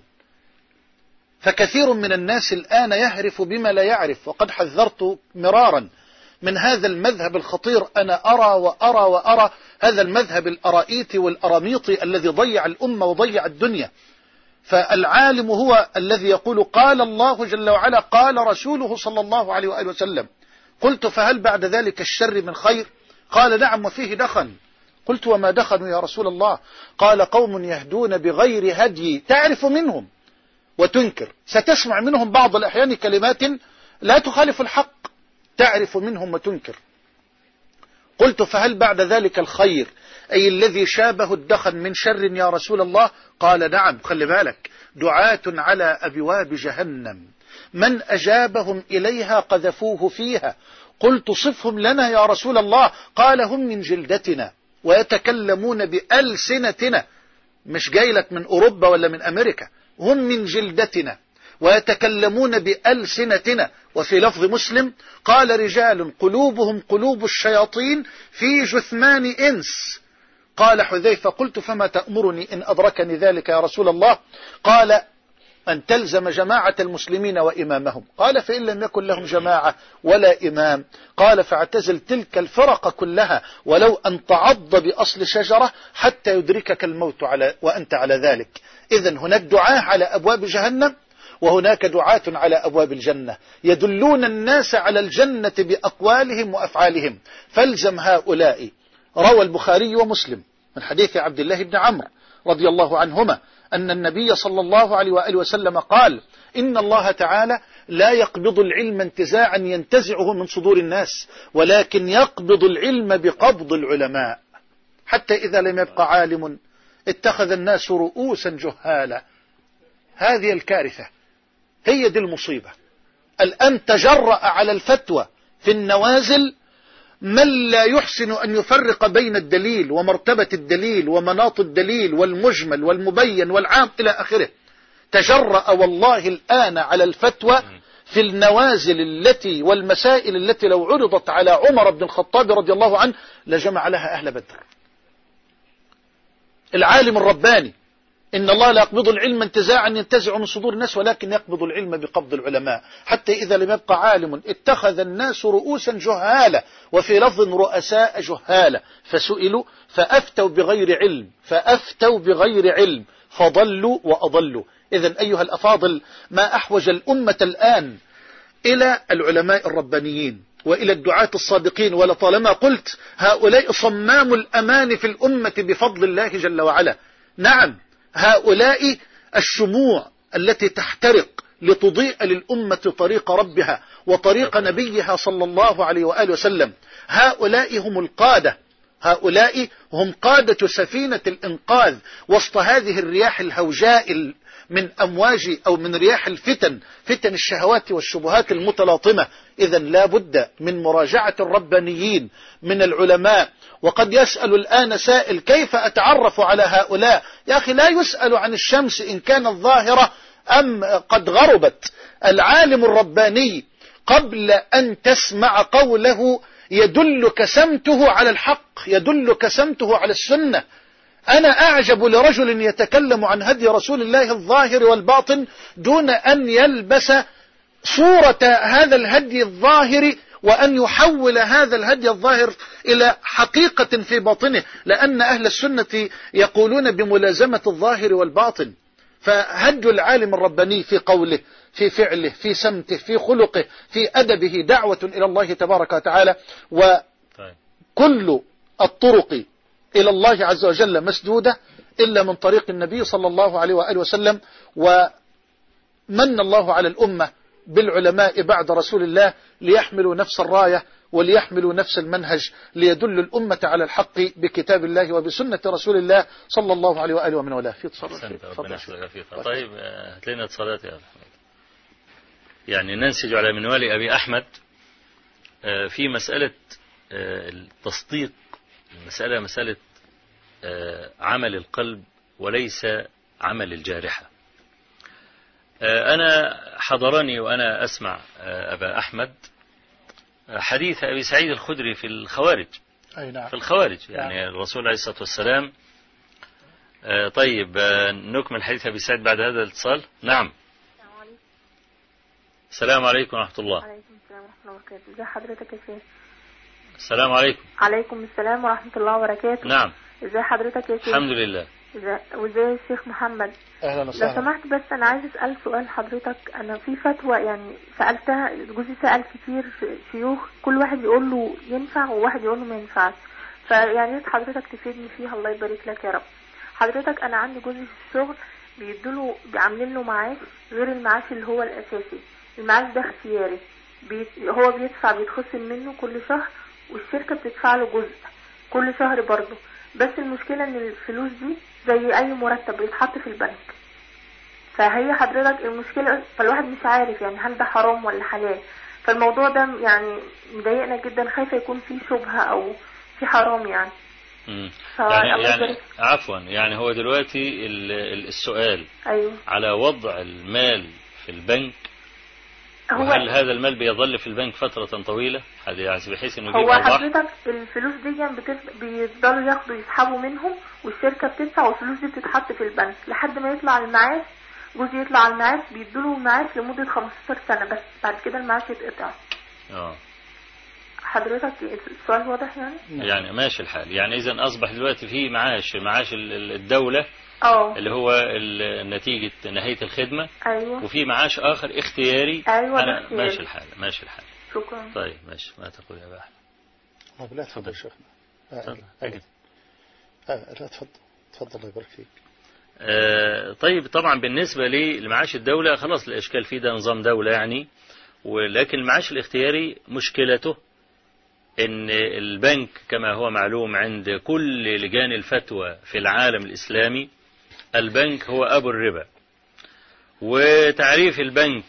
فكثير من الناس الآن يهرف بما لا يعرف، وقد حذرت مرارا من هذا المذهب الخطير. أنا أرى وأرى وأرى هذا المذهب الأرائيتي والأراميطي الذي ضيع الأمة وضيع الدنيا. فالعالم هو الذي يقول: قال الله جل وعلا، قال رسوله صلى الله عليه وآله وسلم. قلت: فهل بعد ذلك الشر من خير؟ قال: نعم وفيه دخن. قلت: وما دخنوا يا رسول الله؟ قال: قوم يهدون بغير هدي تعرف منهم وتنكر. ستسمع منهم بعض الأحيان كلمات لا تخالف الحق، تعرف منهم وتنكر. قلت: فهل بعد ذلك الخير أي الذي شابه الدخن من شر يا رسول الله؟ قال: نعم. خلي بالك، دعاة على أبواب جهنم من أجابهم إليها قذفوه فيها. قلت: صفهم لنا يا رسول الله. قال: هم من جلدتنا ويتكلمون بألسنتنا. مش جاي لك من أوروبا ولا من أمريكا، هم من جلدتنا ويتكلمون بألسنتنا. وفي لفظ مسلم قال: رجال قلوبهم قلوب الشياطين في جثمان إنس. قال حذيفة: قلت: فما تأمرني إن أدركني ذلك يا رسول الله؟ قال: أن تلزم جماعة المسلمين وإمامهم. قال: فإن لم يكن لهم جماعة ولا إمام؟ قال: فاعتزل تلك الفرق كلها ولو أن تعض بأصل شجرة حتى يدركك الموت وأنت على ذلك. إذن هناك دعاة على أبواب جهنم وهناك دعاة على أبواب الجنة يدلون الناس على الجنة بأقوالهم وأفعالهم، فالزم هؤلاء. روى البخاري ومسلم من حديث عبد الله بن عمرو رضي الله عنهما أن النبي صلى الله عليه وآله وسلم قال: إن الله تعالى لا يقبض العلم انتزاعا ينتزعه من صدور الناس، ولكن يقبض العلم بقبض العلماء، حتى إذا لم يبق عالم اتخذ الناس رؤوسا جهالا. هذه الكارثة، هي دي المصيبة. الآن تجرأ على الفتوى في النوازل من لا يحسن أن يفرق بين الدليل ومرتبة الدليل ومناط الدليل والمجمل والمبين والعام إلى آخره. تجرأ والله الآن على الفتوى في النوازل التي والمسائل التي لو عرضت على عمر بن الخطاب رضي الله عنه لجمع لها أهل بدر. العالم الرباني: إن الله لا يقبض العلم انتزاعا ينتزع من صدور الناس، ولكن يقبض العلم بقبض العلماء، حتى إذا لم يبقى عالم اتخذ الناس رؤوسا جهالة، وفي لفظ رؤساء جهالة، فسئلوا فأفتوا بغير علم فضلوا وأضلوا. إذن أيها الأفاضل، ما أحوج الأمة الآن إلى العلماء الربانيين وإلى الدعاة الصادقين. ولطالما قلت هؤلاء صمام الأمان في الأمة بفضل الله جل وعلا. نعم، هؤلاء الشموع التي تحترق لتضيء للأمة طريق ربها وطريق نبيها صلى الله عليه وآله وسلم. هؤلاء هم القادة هؤلاء هم قادة سفينة الإنقاذ وسط هذه الرياح الهوجاء من أمواج أو من رياح الفتن، فتن الشهوات والشبهات المتلاطمة. إذا لا بد من مراجعة الربانيين من العلماء. وقد يسأل الآن سائل كيف أتعرف على هؤلاء؟ يا أخي لا يسأل عن الشمس إن كانت ظاهرة أم قد غربت. العالم الرباني قبل أن تسمع قوله يدلك سمته على الحق، يدلك سمته على السنة. أنا أعجب لرجل يتكلم عن هدي رسول الله الظاهر والباطن دون أن يلبس صورة هذا الهدي الظاهر وأن يحول هذا الهدي الظاهر إلى حقيقة في باطنه، لأن أهل السنة يقولون بملازمة الظاهر والباطن. فهدي العالم الرباني في قوله، في فعله، في سمته، في خلقه، في أدبه دعوة إلى الله تبارك وتعالى. وكل الطرق إلى الله عز وجل مسدودة إلا من طريق النبي صلى الله عليه وآله وسلم. ومن الله على الأمة بالعلماء بعد رسول الله ليحملوا نفس الراية وليحملوا نفس المنهج ليدلوا الأمة على الحق بكتاب الله وبسنة رسول الله صلى الله عليه وآله ومن والاه. في اتصال. طيب هات لنا اتصالات يا أحمد. يعني ننسج على منوال أبي أحمد في مسألة التصديق. مسألة عمل القلب وليس عمل الجارحة. أنا حضرني وأنا أسمع أبا أحمد حديث أبي سعيد الخدري في الخوارج. أي نعم. في الخوارج يعني الرسول عليه الصلاة والسلام. طيب نكمل حديث أبي سعيد بعد هذا الاتصال. نعم. السلام عليكم ورحمة الله. عليكم السلام ورحمة الله وبركاته. ازي حضرتك يا شيخ؟ السلام عليكم. عليكم السلام ورحمة الله وبركاته. نعم. ازي حضرتك يا شيخ؟ الحمد لله. وازي الشيخ محمد؟ أهلا وسهلا. لو سمحت بس أنا عايز أسأل سؤال حضرتك. أنا في فتوى يعني سألتها، جوزي سأل كتير شيوخ، كل واحد يقول له ينفع وواحد يقول له ما ينفعش، فيعني ريت حضرتك تفيدني فيها. الله يبارك لك يا رب. حضرتك أنا عندي جوزي في الشغل بيدوله عاملين له معاش غير المعاش اللي هو الأساسي. المعاش ده اختياري، هو بيدفع، بيتخصم منه كل شهر، والشركة بتدفع له جزء كل شهر برضه. بس المشكلة ان الفلوس دي زي اي مرتب بيتحط في البنك. فهي حضرتك المشكلة، فالواحد مش عارف يعني هل ده حرام ولا حلال. فالموضوع ده يعني مضايقنا جدا، خايفة يكون فيه شبهة او في حرام يعني. يعني عفوا، يعني هو دلوقتي السؤال أيوه. على وضع المال في البنك، وهل هذا المال بيظل في البنك فترة طويلة بحيث انه هو حضرتك الفلوس دي بيفضلوا ياخدوا يسحبوا منهم، والشركة بتدفع، والفلوس دي بتتحط في البنك لحد ما يطلع المعاش. جوزي يطلع على المعاش، بيدوله المعاش لمدة 15 سنة بس، بعد كده المعاش يتقطع. حضرتك السؤال واضح يعني؟ يعني ماشي الحال. يعني اذا اصبح دلوقتي في معاش الدولة اللي هو نتيجة نهاية الخدمة. أيوة. وفي معاش آخر اختياري. أيوة أنا اختياري. ماشي الحال ماشي الحال. شكرا. طيب ماشي. ما تقول يا باحث؟ لا تفضل شيخنا. لا تفضل الله يبارك فيك. طيب طبعا بالنسبة لمعاش الدولة خلاص الإشكال فيه، ده نظام دولة يعني. ولكن المعاش الاختياري مشكلته ان البنك كما هو معلوم عند كل لجان الفتوى في العالم الإسلامي، البنك هو أبو الربا. وتعريف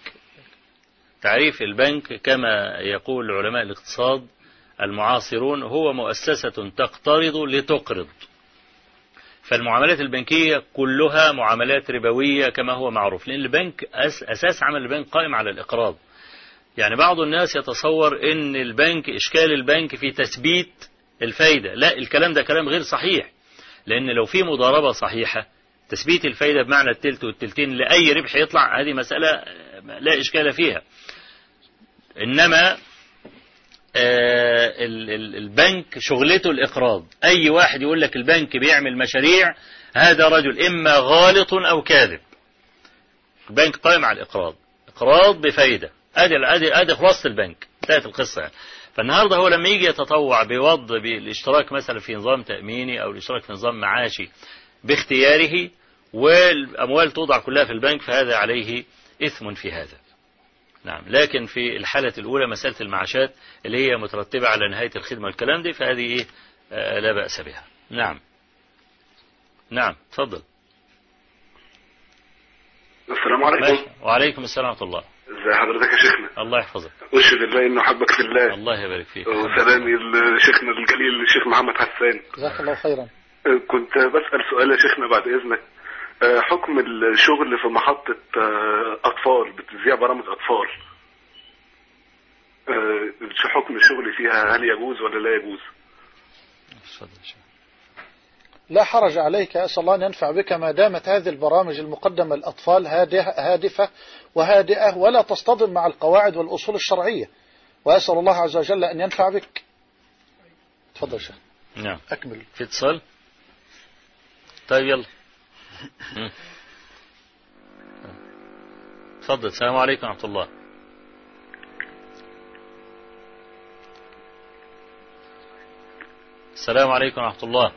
البنك كما يقول علماء الاقتصاد المعاصرون هو مؤسسة تقترض لتقرض. فالمعاملات البنكية كلها معاملات ربوية كما هو معروف، لأن البنك أساس عمل البنك قائم على الإقراض. يعني بعض الناس يتصور ان البنك إشكال البنك في تثبيت الفايدة. لا، الكلام ده كلام غير صحيح، لأن لو في مضاربة صحيحة تثبيت الفايدة بمعنى التلت والتلتين لأي ربح يطلع، هذه مسألة لا إشكال فيها. إنما البنك شغلته الإقراض. أي واحد يقول لك البنك بيعمل مشاريع، هذا رجل إما غالط أو كاذب. البنك قائم على الإقراض، إقراض بفايدة. أدي خلاصة البنك، انتهت القصة يعني. فالنهاردة هو لما يجي يتطوع بالاشتراك مثلا في نظام تأميني أو الاشتراك في نظام معاشي باختياره، والأموال توضع كلها في البنك، فهذا عليه إثم في هذا. نعم. لكن في الحالة الأولى مسألة المعاشات اللي هي مترتبة على نهاية الخدمة والكلام دي، فهذه لا بأس بها. نعم نعم تفضل. السلام عليكم. وعليكم السلام ورحمة الله. ازي حضرتك يا شيخنا؟ الله يحفظك. اشهد الله انه حبك في الله. الله يبارك فيك. وسلامي لشيخنا الجليل الشيخ محمد حسان. جزاك الله خيرا. كنت بسأل سؤال يا شيخنا بعد اذنك. حكم الشغل في محطة اطفال بتذيع برامج اطفال، حكم الشغل فيها هل يجوز ولا لا يجوز؟ لا حرج عليك، أسأل الله أن ينفع بك ما دامت هذه البرامج المقدمة للأطفال هادفة وهادئة ولا تصطدم مع القواعد والأصول الشرعية، وأسأل الله عز وجل أن ينفع بك. تفضل شيخ. نعم أكمل. في اتصال. طيب يلا. تفضل. السلام عليكم ورحمة الله. السلام عليكم ورحمة الله.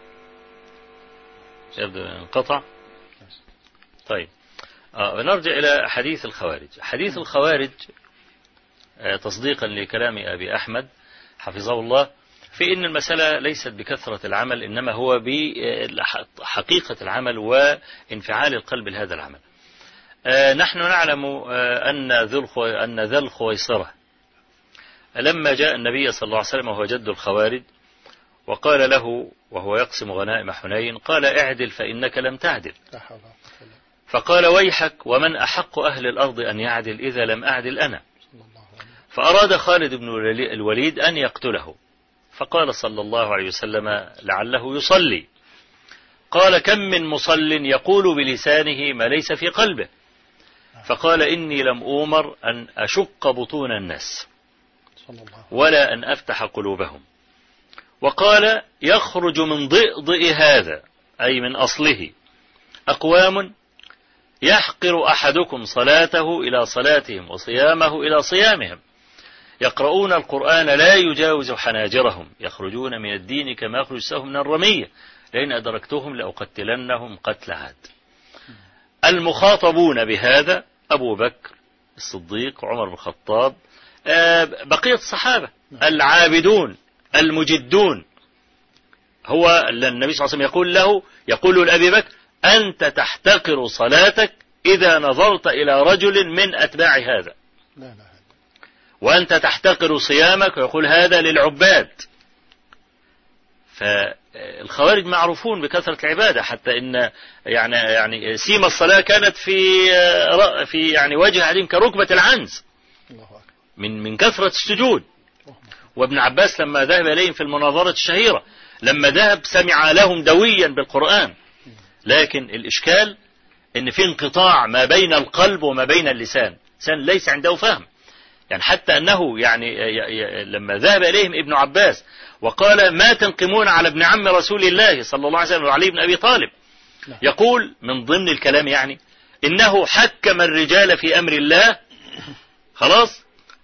يبدو انقطع. طيب نرجع إلى حديث الخوارج. حديث الخوارج تصديقا لكلام أبي أحمد حفظه الله في أن المسألة ليست بكثرة العمل، إنما هو بحقيقة العمل وانفعال القلب لهذا العمل. نحن نعلم أن ذا الخويصرة لما جاء النبي صلى الله عليه وسلم وهو جد الخوارج وقال له وهو يقسم غنائم حنين قال اعدل فإنك لم تعدل، فقال ويحك ومن أحق أهل الأرض أن يعدل إذا لم أعدل أنا، فأراد خالد بن الوليد أن يقتله، فقال صلى الله عليه وسلم لعله يصلي، قال كم من مصل يقول بلسانه ما ليس في قلبه، فقال إني لم أؤمر أن أشق بطون الناس ولا أن أفتح قلوبهم، وقال يخرج من ضئضئ هذا أي من أصله أقوام يحقر أحدكم صلاته إلى صلاتهم وصيامه إلى صيامهم، يقرؤون القرآن لا يجاوز حناجرهم، يخرجون من الدين كما يخرج السهم من الرمية، لئن أدركتهم لأقتلنهم قتل عاد. المخاطبون بهذا أبو بكر الصديق وعمر بن الخطاب بقية الصحابة العابدون المجدون. هو النبي صلى الله عليه وسلم يقول لأبي بكر أنت تحتقر صلاتك إذا نظرت إلى رجل من أتباع هذا، وأنت تحتقر صيامك، ويقول هذا للعباد. فالخوارج معروفون بكثرة العبادة، حتى إن يعني سيما الصلاة كانت في يعني وجه أحدهم كركبة العنز من كثرة السجود. وابن عباس لما ذهب إليهم في المناظرة الشهيرة لما ذهب سمع لهم دويا بالقرآن، لكن الإشكال إن في انقطاع ما بين القلب وما بين اللسان، لسان ليس عنده فهم. يعني حتى أنه لما ذهب إليهم ابن عباس وقال ما تنقمون على ابن عم رسول الله صلى الله عليه وسلم وعلي بن أبي طالب، يقول من ضمن الكلام يعني إنه حكم الرجال في أمر الله خلاص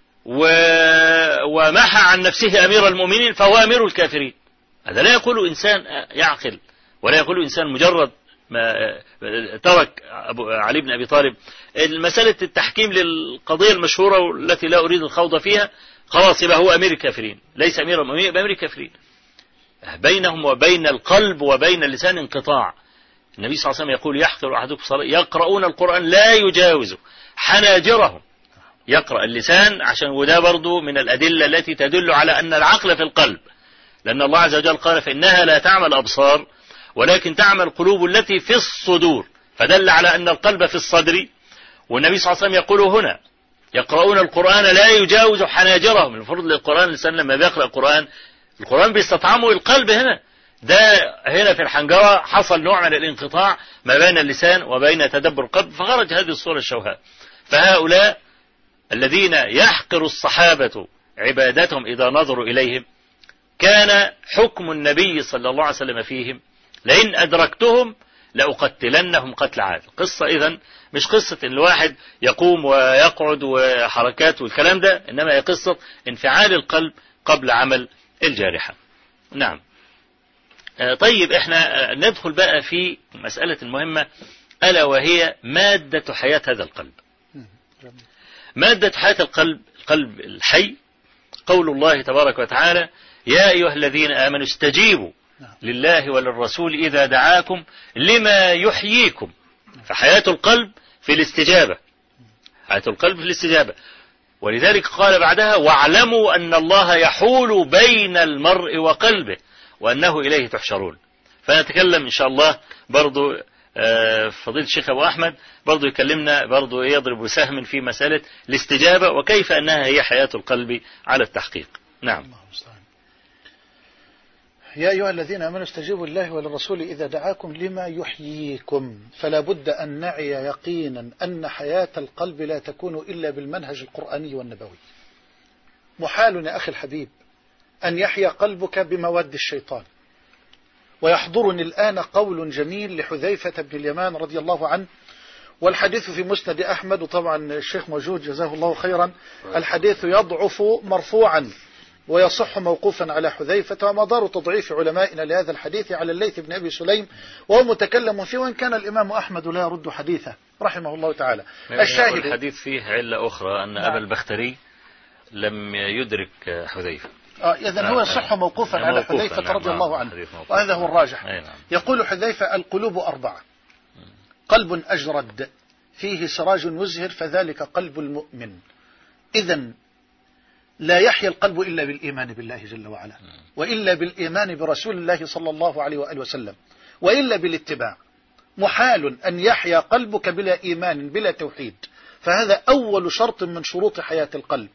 ومحى عن نفسه أمير المؤمنين فهو أمير الكافرين. هذا لا يقول إنسان يعقل، ولا يقول إنسان مجرد ما ترك علي بن أبي طالب المسألة التحكيم للقضية المشهورة والتي لا أريد الخوض فيها، خلاص يبقى هو أمير الكافرين، ليس أمير المؤمنين يبقى أمير الكافرين. بينهم وبين القلب وبين اللسان انقطاع. النبي صلى الله عليه وسلم يقول يحقر أحدكم صلاة يقرؤون القرآن لا يجاوز حناجرهم، يقرأ اللسان عشان وده برضو من الأدلة التي تدل على أن العقل في القلب، لأن الله عز وجل قال فإنها لا تعمل الأبصار ولكن تعمل القلوب التي في الصدور، فدل على أن القلب في الصدر. والنبي صلى الله عليه وسلم يقول هنا يقرؤون القرآن لا يجاوز حناجرهم، المفروض للقرآن الإنسان لما بيقرأ القرآن بيستطعمه القلب، هنا في الحنجرة حصل نوع من الانقطاع ما بين اللسان وبين تدبر القلب، فخرج هذه الصورة الشوهاء. فهؤلاء الذين يحقر الصحابة عبادتهم إذا نظروا إليهم كان حكم النبي صلى الله عليه وسلم فيهم لئن أدركتهم لأقتلنهم قتل عاد. قصة إذن مش قصة إن الواحد يقوم ويقعد وحركات والكلام ده، إنما هي قصة انفعال القلب قبل عمل الجارحة. نعم. طيب احنا ندخل بقى في مسألة المهمة ألا وهي مادة حياة هذا القلب. مادة حياة القلب الحي قول الله تبارك وتعالى يا أيها الذين آمنوا استجيبوا لله وللرسول إذا دعاكم لما يحييكم. فحياة القلب في الاستجابة، حياة القلب في الاستجابة. ولذلك قال بعدها واعلموا أن الله يحول بين المرء وقلبه وأنه إليه تحشرون. فنتكلم إن شاء الله برضو فضيلة الشيخ أبو أحمد برضو يكلمنا برضو يضرب سهم في مسألة الاستجابة وكيف أنها هي حياة القلب على التحقيق. نعم. يا أيها الذين آمنوا استجيبوا لله وللرسول إذا دعاكم لما يحييكم. فلا بد أن نعي يقينا أن حياة القلب لا تكون إلا بالمنهج القرآني والنبوي. محال يا أخي الحبيب أن يحيا قلبك بمواد الشيطان. ويحضرني الآن قول جميل لحذيفة بن اليمان رضي الله عنه، والحديث في مسند أحمد، وطبعا الشيخ موجود جزاه الله خيرا. الحديث يضعف مرفوعا ويصح موقوفا على حذيفة، ومدار تضعيف علمائنا لهذا الحديث على الليث بن أبي سليم وهو متكلم فيه، وإن كان الإمام أحمد لا يرد حديثه رحمه الله تعالى. الشاهد الحديث فيه علة أخرى أن أبا البختري لم يدرك حذيفة. إذن هو يصح موقوفا على حذيفة رضي الله عنه، وهذا هو الراجح. يقول حذيفة القلوب 4: قلب أجرد فيه سراج مزهر فذلك قلب المؤمن. إذن لا يحيا القلب إلا بالإيمان بالله جل وعلا، وإلا بالإيمان برسول الله صلى الله عليه وآله وسلم، وإلا بالاتباع. محال أن يحيا قلبك بلا إيمان بلا توحيد، فهذا أول شرط من شروط حياة القلب،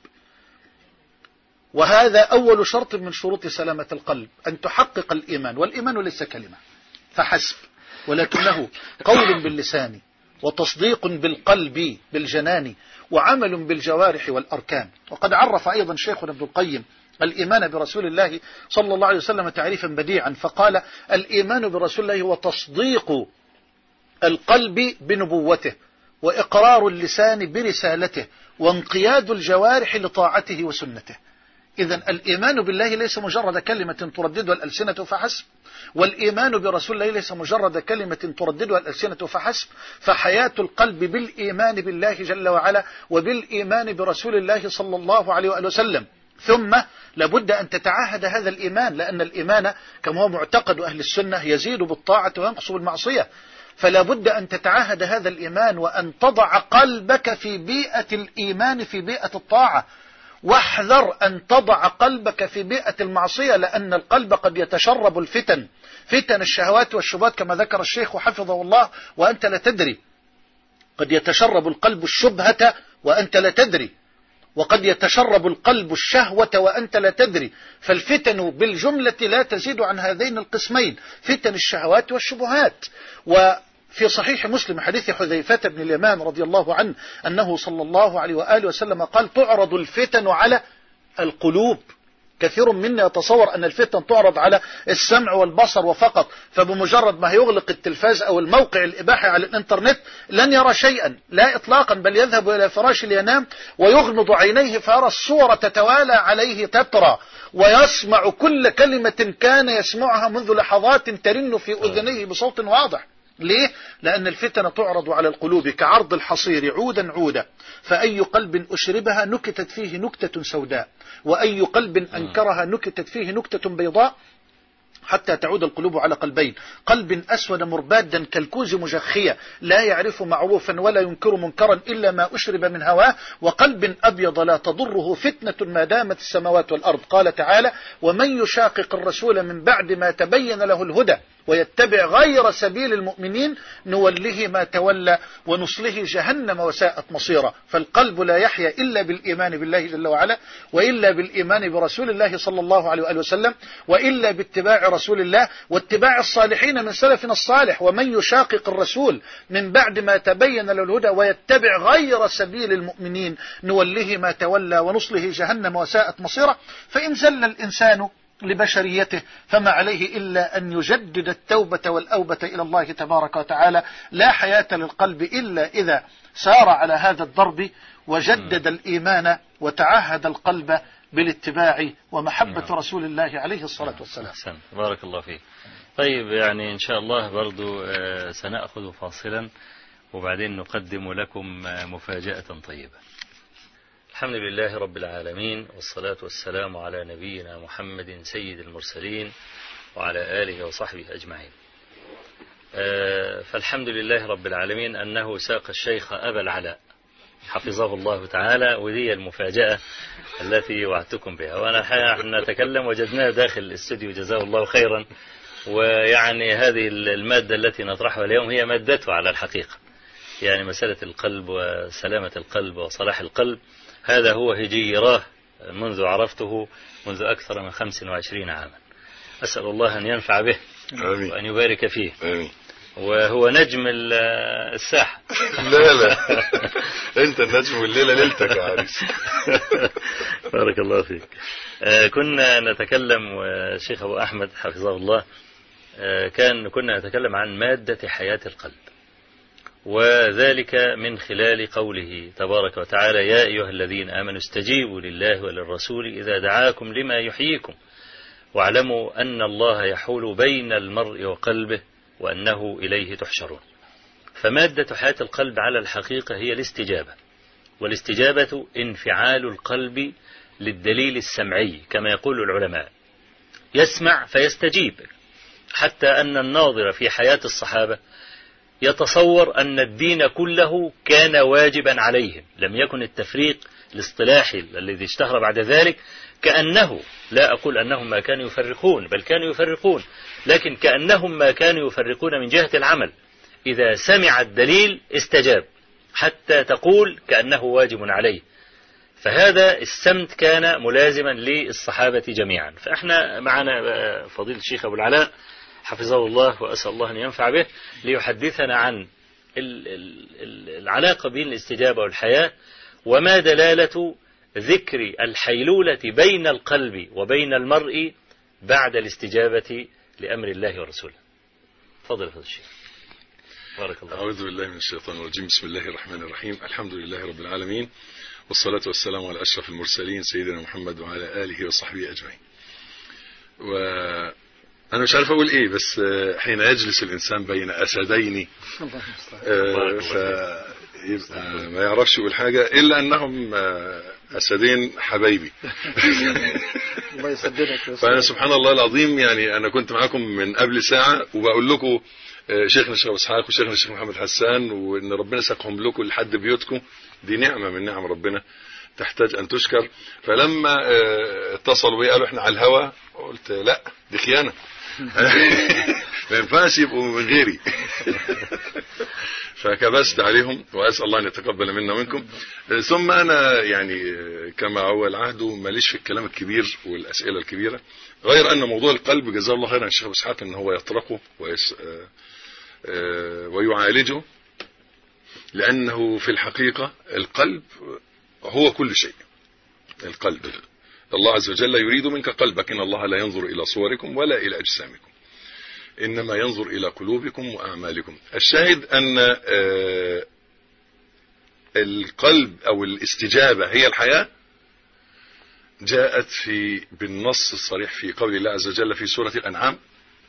وهذا أول شرط من شروط سلامة القلب، أن تحقق الإيمان. والإيمان ليس كلمة فحسب، ولكنه قول باللسان وتصديق بالقلب بالجنان وعمل بالجوارح والأركان. وقد عرف أيضا شيخنا ابن القيم الإيمان برسول الله صلى الله عليه وسلم تعريفا بديعا، فقال الإيمان برسول الله هو تصديق القلب بنبوته، وإقرار اللسان برسالته، وانقياد الجوارح لطاعته وسنته. إذن الإيمان بالله ليس مجرد كلمة ترددها الألسنة فحسب، والإيمان برسول الله ليس مجرد كلمة ترددها الألسنة فحسب. فحياة القلب بالإيمان بالله جل وعلا وبالإيمان برسول الله صلى الله عليه وآله وسلم. ثم لابد أن تتعاهد هذا الإيمان، لأن الإيمان كما هو معتقد أهل السنة يزيد بالطاعة وينقص بالمعصية. فلا بد أن تتعاهد هذا الإيمان، وأن تضع قلبك في بيئة الإيمان في بيئة الطاعة، واحذر أن تضع قلبك في بيئة المعصية، لأن القلب قد يتشرب الفتن، فتن الشهوات والشبهات كما ذكر الشيخ وحفظه الله وأنت لا تدري. قد يتشرب القلب الشبهة وأنت لا تدري، وقد يتشرب القلب الشهوة وأنت لا تدري. فالفتن بالجملة لا تزيد عن هذين القسمين، فتن الشهوات والشبهات. وفي صحيح مسلم حديث حذيفة بن اليمان رضي الله عنه أنه صلى الله عليه وآله وسلم قال تعرض الفتن على القلوب. كثير منا يتصور أن الفتن تعرض على السمع والبصر وفقط، فبمجرد ما يغلق التلفاز أو الموقع الإباحي على الإنترنت لن يرى شيئا، لا إطلاقا، بل يذهب إلى فراش لينام ويغمض عينيه فيرى الصور تتوالى عليه تترى، ويسمع كل كلمة كان يسمعها منذ لحظات ترن في أذنيه بصوت واضح. ليه؟ لأن الفتن تعرض على القلوب كعرض الحصير عودا عودا، فأي قلب أشربها نكتت فيه نكتة سوداء، وأي قلب أنكرها نكتت فيه نكتة بيضاء، حتى تعود القلوب على قلبين: قلب أسود مربادا كالكوز مجخية لا يعرف معروفا ولا ينكر منكرا إلا ما أشرب من هواه، وقلب أبيض لا تضره فتنة ما دامت السماوات والأرض. قال تعالى: ومن يشاقق الرسول من بعد ما تبين له الهدى ويتبع غير سبيل المؤمنين نوله ما تولى ونصله جهنم وساءت مصيرا. فالقلب لا يحيا إلا بالإيمان بالله جل وعلا، وإلا بالإيمان برسول الله صلى الله عليه وآله وسلم، وإلا باتباع رسول الله واتباع الصالحين من سلفنا الصالح. ومن يشاقق الرسول من بعد ما تبين له الهدى ويتبع غير سبيل المؤمنين نوله ما تولى ونصله جهنم وساءت مصيرا. فإن زل الإنسان لبشريته فما عليه إلا أن يجدد التوبة والأوبة إلى الله تبارك وتعالى. لا حياة للقلب إلا إذا سار على هذا الضرب وجدد الإيمان وتعهد القلب بالاتباع ومحبة رسول الله عليه الصلاة والسلام. بارك الله فيك. طيب، يعني إن شاء الله برضو سنأخذ فاصلا وبعدين نقدم لكم مفاجأة طيبة. الحمد لله رب العالمين، والصلاة والسلام على نبينا محمد سيد المرسلين وعلى آله وصحبه أجمعين. فالحمد لله رب العالمين أنه ساق الشيخ أبا العلاء حفظه الله تعالى، وذي المفاجأة التي وعدتكم بها. وأنا نتكلم وجدناه داخل الاستوديو جزاه الله خيرا. ويعني هذه المادة التي نطرحها اليوم هي مادته على الحقيقة، يعني مسألة القلب وسلامة القلب وصلاح القلب. هذا هو هجيراه منذ عرفته منذ أكثر من 25 عاما. أسأل الله أن ينفع به آمين. وأن يبارك فيه. آمين. وهو نجم الساحة. لا أنت النجم والليلة ليلتك يا عريس. بارك الله فيك. كنا نتكلم والشيخ أبو أحمد حفظه الله كنا نتكلم عن مادة حياة القلب، وذلك من خلال قوله تبارك وتعالى: يا أيها الذين آمنوا استجيبوا لله وللرسول إذا دعاكم لما يحييكم واعلموا أن الله يحول بين المرء وقلبه وأنه إليه تحشرون. فمادة حياة القلب على الحقيقة هي الاستجابة، والاستجابة انفعال القلب للدليل السمعي كما يقول العلماء، يسمع فيستجيب، حتى أن الناظر في حياة الصحابة يتصور أن الدين كله كان واجبا عليهم، لم يكن التفريق الاصطلاحي الذي اشتهر بعد ذلك، كأنه، لا أقول أنهم ما كانوا يفرقون بل كانوا يفرقون، لكن كأنهم ما كانوا يفرقون من جهة العمل. إذا سمع الدليل استجاب، حتى تقول كأنه واجب عليه. فهذا السمت كان ملازما للصحابة جميعا. فإحنا معنا فضيلة الشيخ أبو العلاء حفظه الله وأسأل الله أن ينفع به ليحدثنا عن العلاقة بين الاستجابة والحياة، وما دلالة ذكر الحيلولة بين القلب وبين المرء بعد الاستجابة لأمر الله ورسوله. فضل فضل الشيخ. بارك الله. أعوذ بالله من الشيطان الرجيم. بسم الله الرحمن الرحيم. الحمد لله رب العالمين، والصلاة والسلام على أشرف المرسلين سيدنا محمد وعلى آله وصحبه أجمعين. وأنا مش عارف أقول إيه، بس حين يجلس الإنسان بين أسدين فيبقى ما يعرفش يقول حاجة إلا أنهم أسدين حبايبي. الله يسددك. فأنا سبحان الله العظيم، يعني أنا كنت معاكم من قبل ساعة وبقول لكم شيخنا الشيخ إسحاق وشيخنا الشيخ محمد حسان، وإن ربنا ساقهم لكم لحد بيوتكم، دي نعمة من نعم ربنا تحتاج أن تشكر. فلما اتصلوا بي قالوا إحنا على الهوا، قلت لا، دي خيانة. ما ينفعش يبقوا من غيري. فكبست عليهم، وأسأل الله أن يتقبل منا ومنكم. ثم أنا يعني كما هو العهد ماليش في الكلام الكبير والأسئلة الكبيرة، غير أن موضوع القلب جزاه الله خيرا الشيخ إسحاق أن هو يطرقه ويعالجه، لأنه في الحقيقة القلب هو كل شيء. القلب الله عز وجل يريد منك قلبك، إن الله لا ينظر إلى صوركم ولا إلى أجسامكم، إنما ينظر إلى قلوبكم وأعمالكم. الشاهد أن القلب أو الاستجابة هي الحياة، جاءت بالنص الصريح في قول الله عز وجل في سورة الأنعام: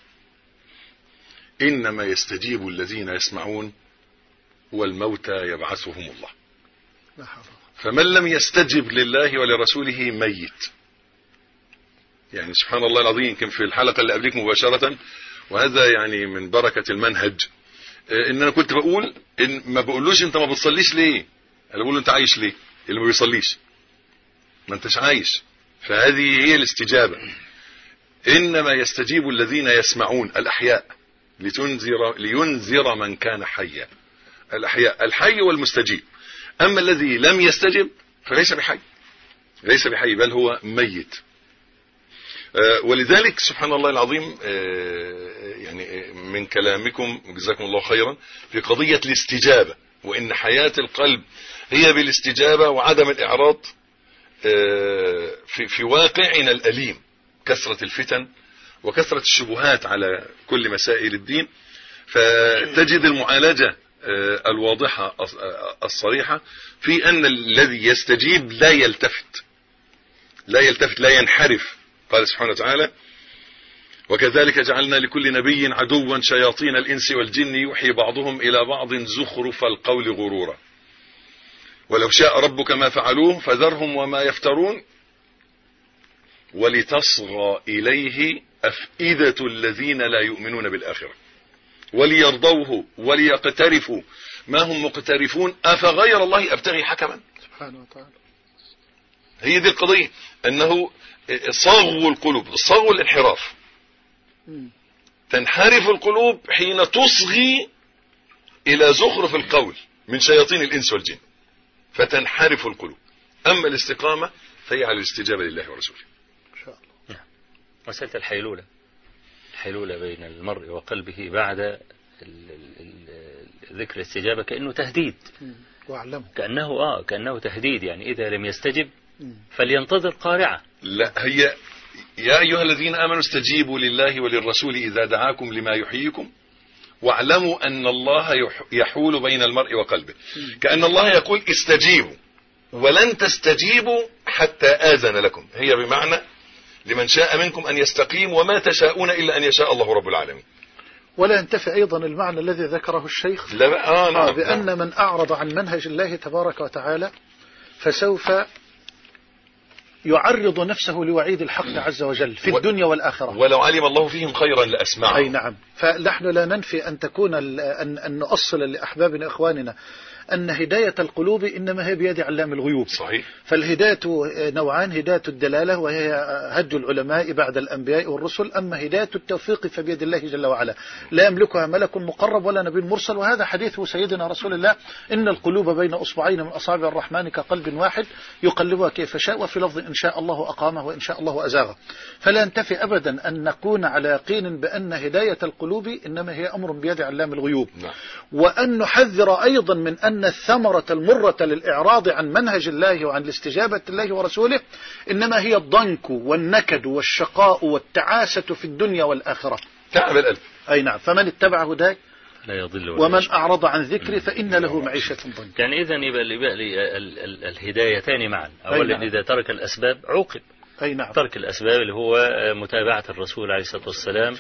إنما يستجيب الذين يسمعون والموتى يبعثهم الله. فمن لم يستجب لله ولرسوله ميت. يعني سبحان الله العظيم، يمكن في الحلقة اللي قبلك مباشرة، وهذا يعني من بركة المنهج، إن أنا كنت بقول إن ما بقولوش أنت ما بتصليش ليه، أنا بقول أنت عايش ليه. اللي ما بيصليش ما أنتش عايش. فهذه هي الاستجابة. إنما يستجيب الذين يسمعون، الأحياء، لينذر من كان حيا. الأحياء، الحي والمستجيب. أما الذي لم يستجب فليس بحي، ليس بحي، بل هو ميت. ولذلك سبحان الله العظيم، يعني من كلامكم جزاكم الله خيرا في قضية الاستجابة، وإن حياة القلب هي بالاستجابة وعدم الإعراض في واقعنا الأليم، كثرة الفتن وكثرة الشبهات على كل مسائل الدين. فتجد المعالجة الواضحة الصريحة في أن الذي يستجيب لا يلتفت، لا ينحرف. قال سبحانه وتعالى: وكذلك جعلنا لكل نبي عدوا شياطين الإنس والجن يوحي بعضهم إلى بعض زخرف القول غرورا. ولو شاء ربك ما فعلوه فذرهم وما يفترون ولتصغى إليه أفئدة الذين لا يؤمنون بالآخرة وليرضوه وليقترفوا ما هم مقترفون أفغير الله أبتغي حكما. سبحانه وتعالى. هي دي القضية، أنه صغوا القلوب، صغوا الانحراف. تنحرف القلوب حين تصغي إلى زخرف القول من شياطين الإنس والجن، فتنحرف القلوب. أما الاستقامة فهي على الاستجابة لله ورسوله. إن شاء الله. مسألة الحيلولة بين المرء وقلبه بعد ذكر الاستجابة كأنه تهديد، وأعلمه كأنه تهديد، يعني إذا لم يستجب فلينتظر قارعة. لا، هي يا أيها الذين آمنوا استجيبوا لله وللرسول إذا دعاكم لما يحييكم واعلموا أن الله يحول بين المرء وقلبه. كأن الله يقول استجيبوا ولن تستجيبوا حتى آذن لكم، هي بمعنى لمن شاء منكم أن يستقيم وما تشاءون إلا أن يشاء الله رب العالمين. ولا ينتفع أيضا المعنى الذي ذكره الشيخ نعم. بأن من أعرض عن منهج الله تبارك وتعالى فسوف يعرض نفسه لوعيد الحق عز وجل في الدنيا والآخرة. ولو علم الله فيهم خيرا لأسمعهم. أي نعم. فنحن لا ننفي أن تكون أن نؤصل لأحبابنا إخواننا أن هداية القلوب إنما هي بيد علام الغيوب. صحيح. فالهداية نوعان: هداية الدلالة وهي هدي العلماء بعد الأنبياء والرسل، أما هداية التوفيق فبيد الله جل وعلا، لا يملكها ملك مقرب ولا نبي مرسل. وهذا حديث سيدنا رسول الله: إن القلوب بين أصبعين من أصابع الرحمن كقلب واحد يقلبها كيف شاء، وفي لفظ إن شاء الله أقامه وإن شاء الله أزاغه. فلا ينتفي أبدا أن نكون على يقين بأن هداية القلوب إنما هي أمر بيد علام الغيوب. وأن نحذر أيضا من أن الثمرة المرة للإعراض عن منهج الله وعن الاستجابة الله ورسوله إنما هي الضنك والنكد والشقاء والتعاسة في الدنيا والآخرة. تعب القلب. أي نعم. فمن اتبع هداي لا يضل ومن أعرض عن ذكري فإن له معيشة ضنكا. يعني إذن يبقى الهدايتان معا. أولا نعم. إذا ترك الأسباب عوقب. أي نعم. ترك الأسباب اللي هو متابعة الرسول عليه الصلاة والسلام،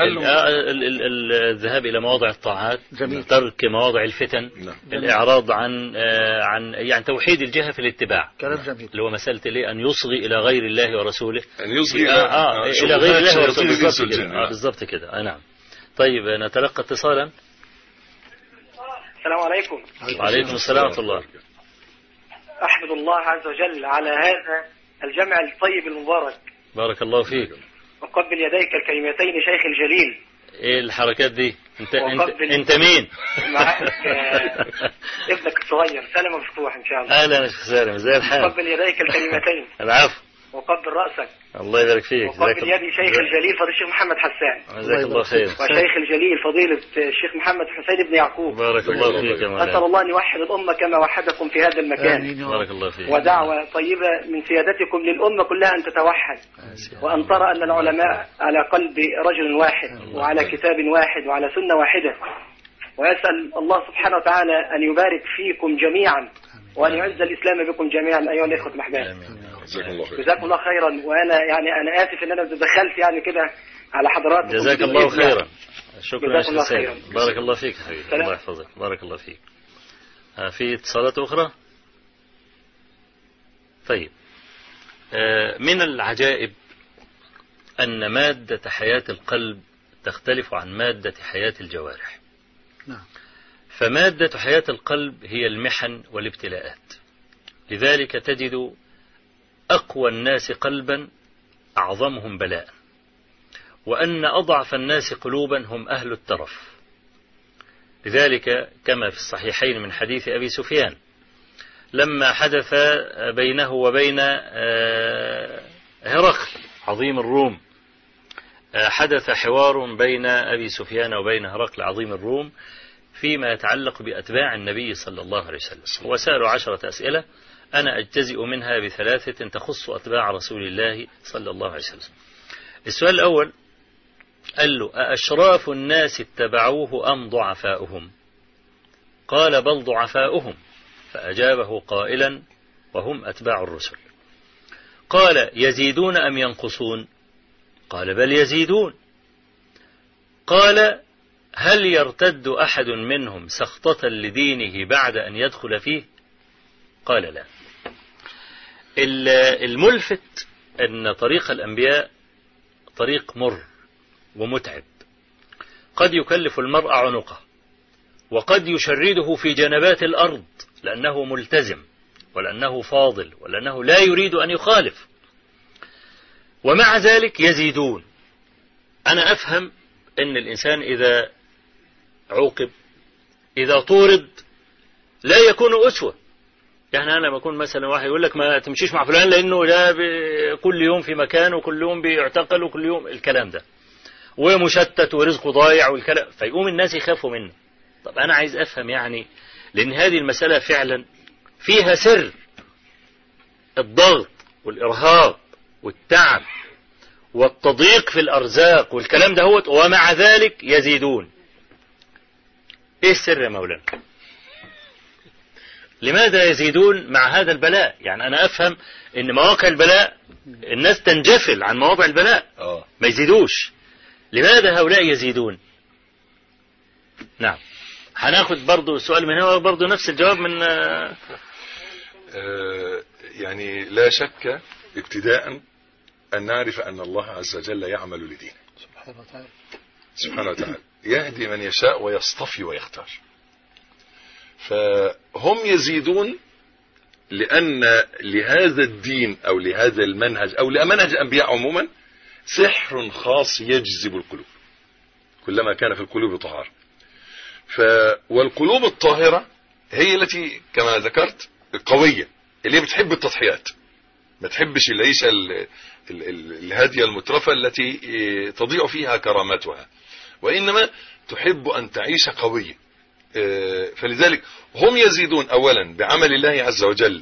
الذهاب إلى مواضع الطاعات، جميل. ترك مواضع الفتن، الإعراض عن يعني توحيد الجهة في الاتباع. كلام جميل. اللي هو مسألة ليه أن يصغي إلى غير الله ورسوله، أن يصغي إلى غير الله ورسوله. بالضبط كده. نعم. طيب نتلقى اتصالا. السلام عليكم. وعليكم السلام ورحمة الله. أحمد الله عز وجل على هذا الجمع الطيب المبارك. بارك الله فيك. وقبل يديك الكلمتين شيخ الجليل. ايه الحركات دي؟ انت مين؟ معك ابنك الصغير سالم مفتوح ان شاء الله. اهلا يا شيخ سالم، زي الحال. وقبل يديك الكلمتين. العفو. وقبل رأسك. الله يبارك فيك. وقبل يدي شيخ الجليل فضيلة الشيخ محمد حسان. جزاك الله خير. وشيخ الجليل فضيلة الشيخ محمد حسين بن يعقوب. بارك الله فيك يا مولانا. أسأل الله أن يوحد الأمة كما وحدكم في هذا المكان. بارك الله فيك. ودعوة طيبة من سيادتكم للأمة كلها أن تتوحد، وأن ترى أن العلماء على قلب رجل واحد وعلى كتاب واحد وعلى سنة واحدة. ويسأل الله سبحانه وتعالى أن يبارك فيكم جميعا وأن يعز الإسلام بكم جميعا أيها الإخوة الأحباب. جزاكم الله خيرا. وأنا يعني أنا آسف إن أنا دخلت يعني كده على حضراتكم. جزاك الله خيرا. شكرا جزاك الله خيرا. بارك الله فيك حبيبي. الله يحفظك. بارك الله فيك. في اتصالات أخرى؟ طيب. من العجائب أن مادة حياة القلب تختلف عن مادة حياة الجوارح. نعم. فمادة حياة القلب هي المحن والابتلاءات، لذلك تجد أقوى الناس قلبا أعظمهم بلاء، وأن أضعف الناس قلوبا هم أهل الترف. لذلك كما في الصحيحين من حديث أبي سفيان لما حدث بينه وبين هرقل عظيم الروم، حدث حوار بين أبي سفيان وبين هرقل عظيم الروم فيما يتعلق بأتباع النبي صلى الله عليه وسلم، وسألوا 10 أسئلة أنا أجتزئ منها ب3 تخص أتباع رسول الله صلى الله عليه وسلم. السؤال الأول قال له أأشراف الناس اتبعوه أم ضعفاؤهم؟ قال بل ضعفاؤهم، فأجابه قائلا وهم أتباع الرسل. قال يزيدون أم ينقصون؟ قال بل يزيدون. قال هل يرتد أحد منهم سخطة لدينه بعد أن يدخل فيه؟ قال لا. الملفت أن طريق الأنبياء طريق مر ومتعب، قد يكلف المرء عنقه، وقد يشرده في جنبات الأرض لأنه ملتزم ولأنه فاضل ولأنه لا يريد أن يخالف، ومع ذلك يزيدون. أنا أفهم أن الإنسان إذا عوقب، إذا طورد، لا يكون أسوة. يعني أنا بكون مثلا واحد يقول لك ما تمشيش مع فلان لأنه ده كل يوم في مكان وكل يوم بيعتقل وكل يوم الكلام ده ومشتت ورزقه ضايع والكلام، فيقوم الناس يخافوا منه. طب أنا عايز أفهم يعني، لأن هذه المسألة فعلا فيها سر الضغط والإرهاق والتعب والتضييق في الأرزاق والكلام ده هو، ومع ذلك يزيدون. إيه السر يا مولانا؟ لماذا يزيدون مع هذا البلاء؟ يعني أنا أفهم إن مواقع البلاء الناس تنجفل عن مواضع البلاء ما يزيدوش. لماذا هؤلاء يزيدون؟ نعم، هناخد برضو سؤال من هنا برضو نفس الجواب من يعني لا شك ابتداء أن نعرف أن الله عز وجل يعمل لدينه سبحانه وتعالى، يهدي من يشاء ويصطفي ويختار. فهم يزيدون لأن لهذا الدين أو لهذا المنهج أو لمنهج الأنبياء عموما سحر خاص يجذب القلوب كلما كان في القلوب طهارة. والقلوب الطاهرة هي التي كما ذكرت القوية، اللي بتحب التضحيات، ما تحبش العيشة الهادية المترفة التي تضيع فيها كرامتها، وإنما تحب أن تعيش قوية. فلذلك هم يزيدون أولا بعمل الله عز وجل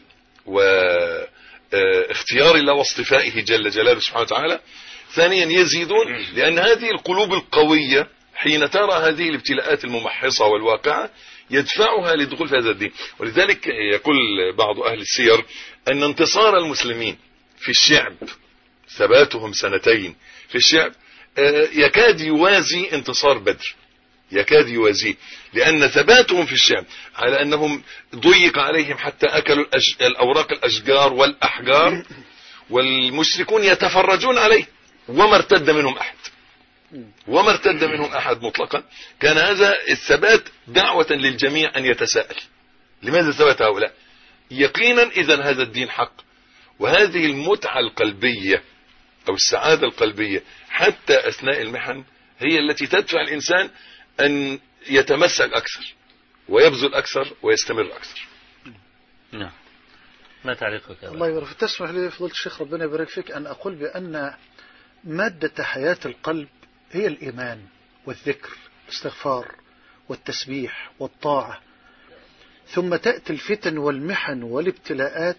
واختيار الله واصطفائه جل جلاله سبحانه وتعالى. ثانيا يزيدون لأن هذه القلوب القوية حين ترى هذه الابتلاءات الممحصة والواقعة يدفعها لدخول في هذا الدين. ولذلك يقول بعض أهل السير أن انتصار المسلمين في الشعب، ثباتهم 2 سنين في الشعب، يكاد يوازي انتصار بدر، يكاد يوازيه، لأن ثباتهم في الشعب على أنهم ضيق عليهم حتى أكلوا الأوراق الأشجار والأحجار والمشركون يتفرجون عليه وما ارتد منهم أحد، وما ارتد منهم أحد مطلقا. كان هذا الثبات دعوة للجميع أن يتساءل لماذا ثبت هؤلاء؟ يقينا إذن هذا الدين حق. وهذه المتعة القلبية أو السعادة القلبية حتى أثناء المحن هي التي تدفع الإنسان أن يتمسك أكثر ويبذل أكثر ويستمر أكثر. نعم، ما تعليقك؟ الله يبارك فيك. تسمح لي فضيلة الشيخ ربنا يبارك فيك أن أقول بأن مادة حياة القلب هي الإيمان والذكر والاستغفار والتسبيح والطاعة، ثم تأتي الفتن والمحن والابتلاءات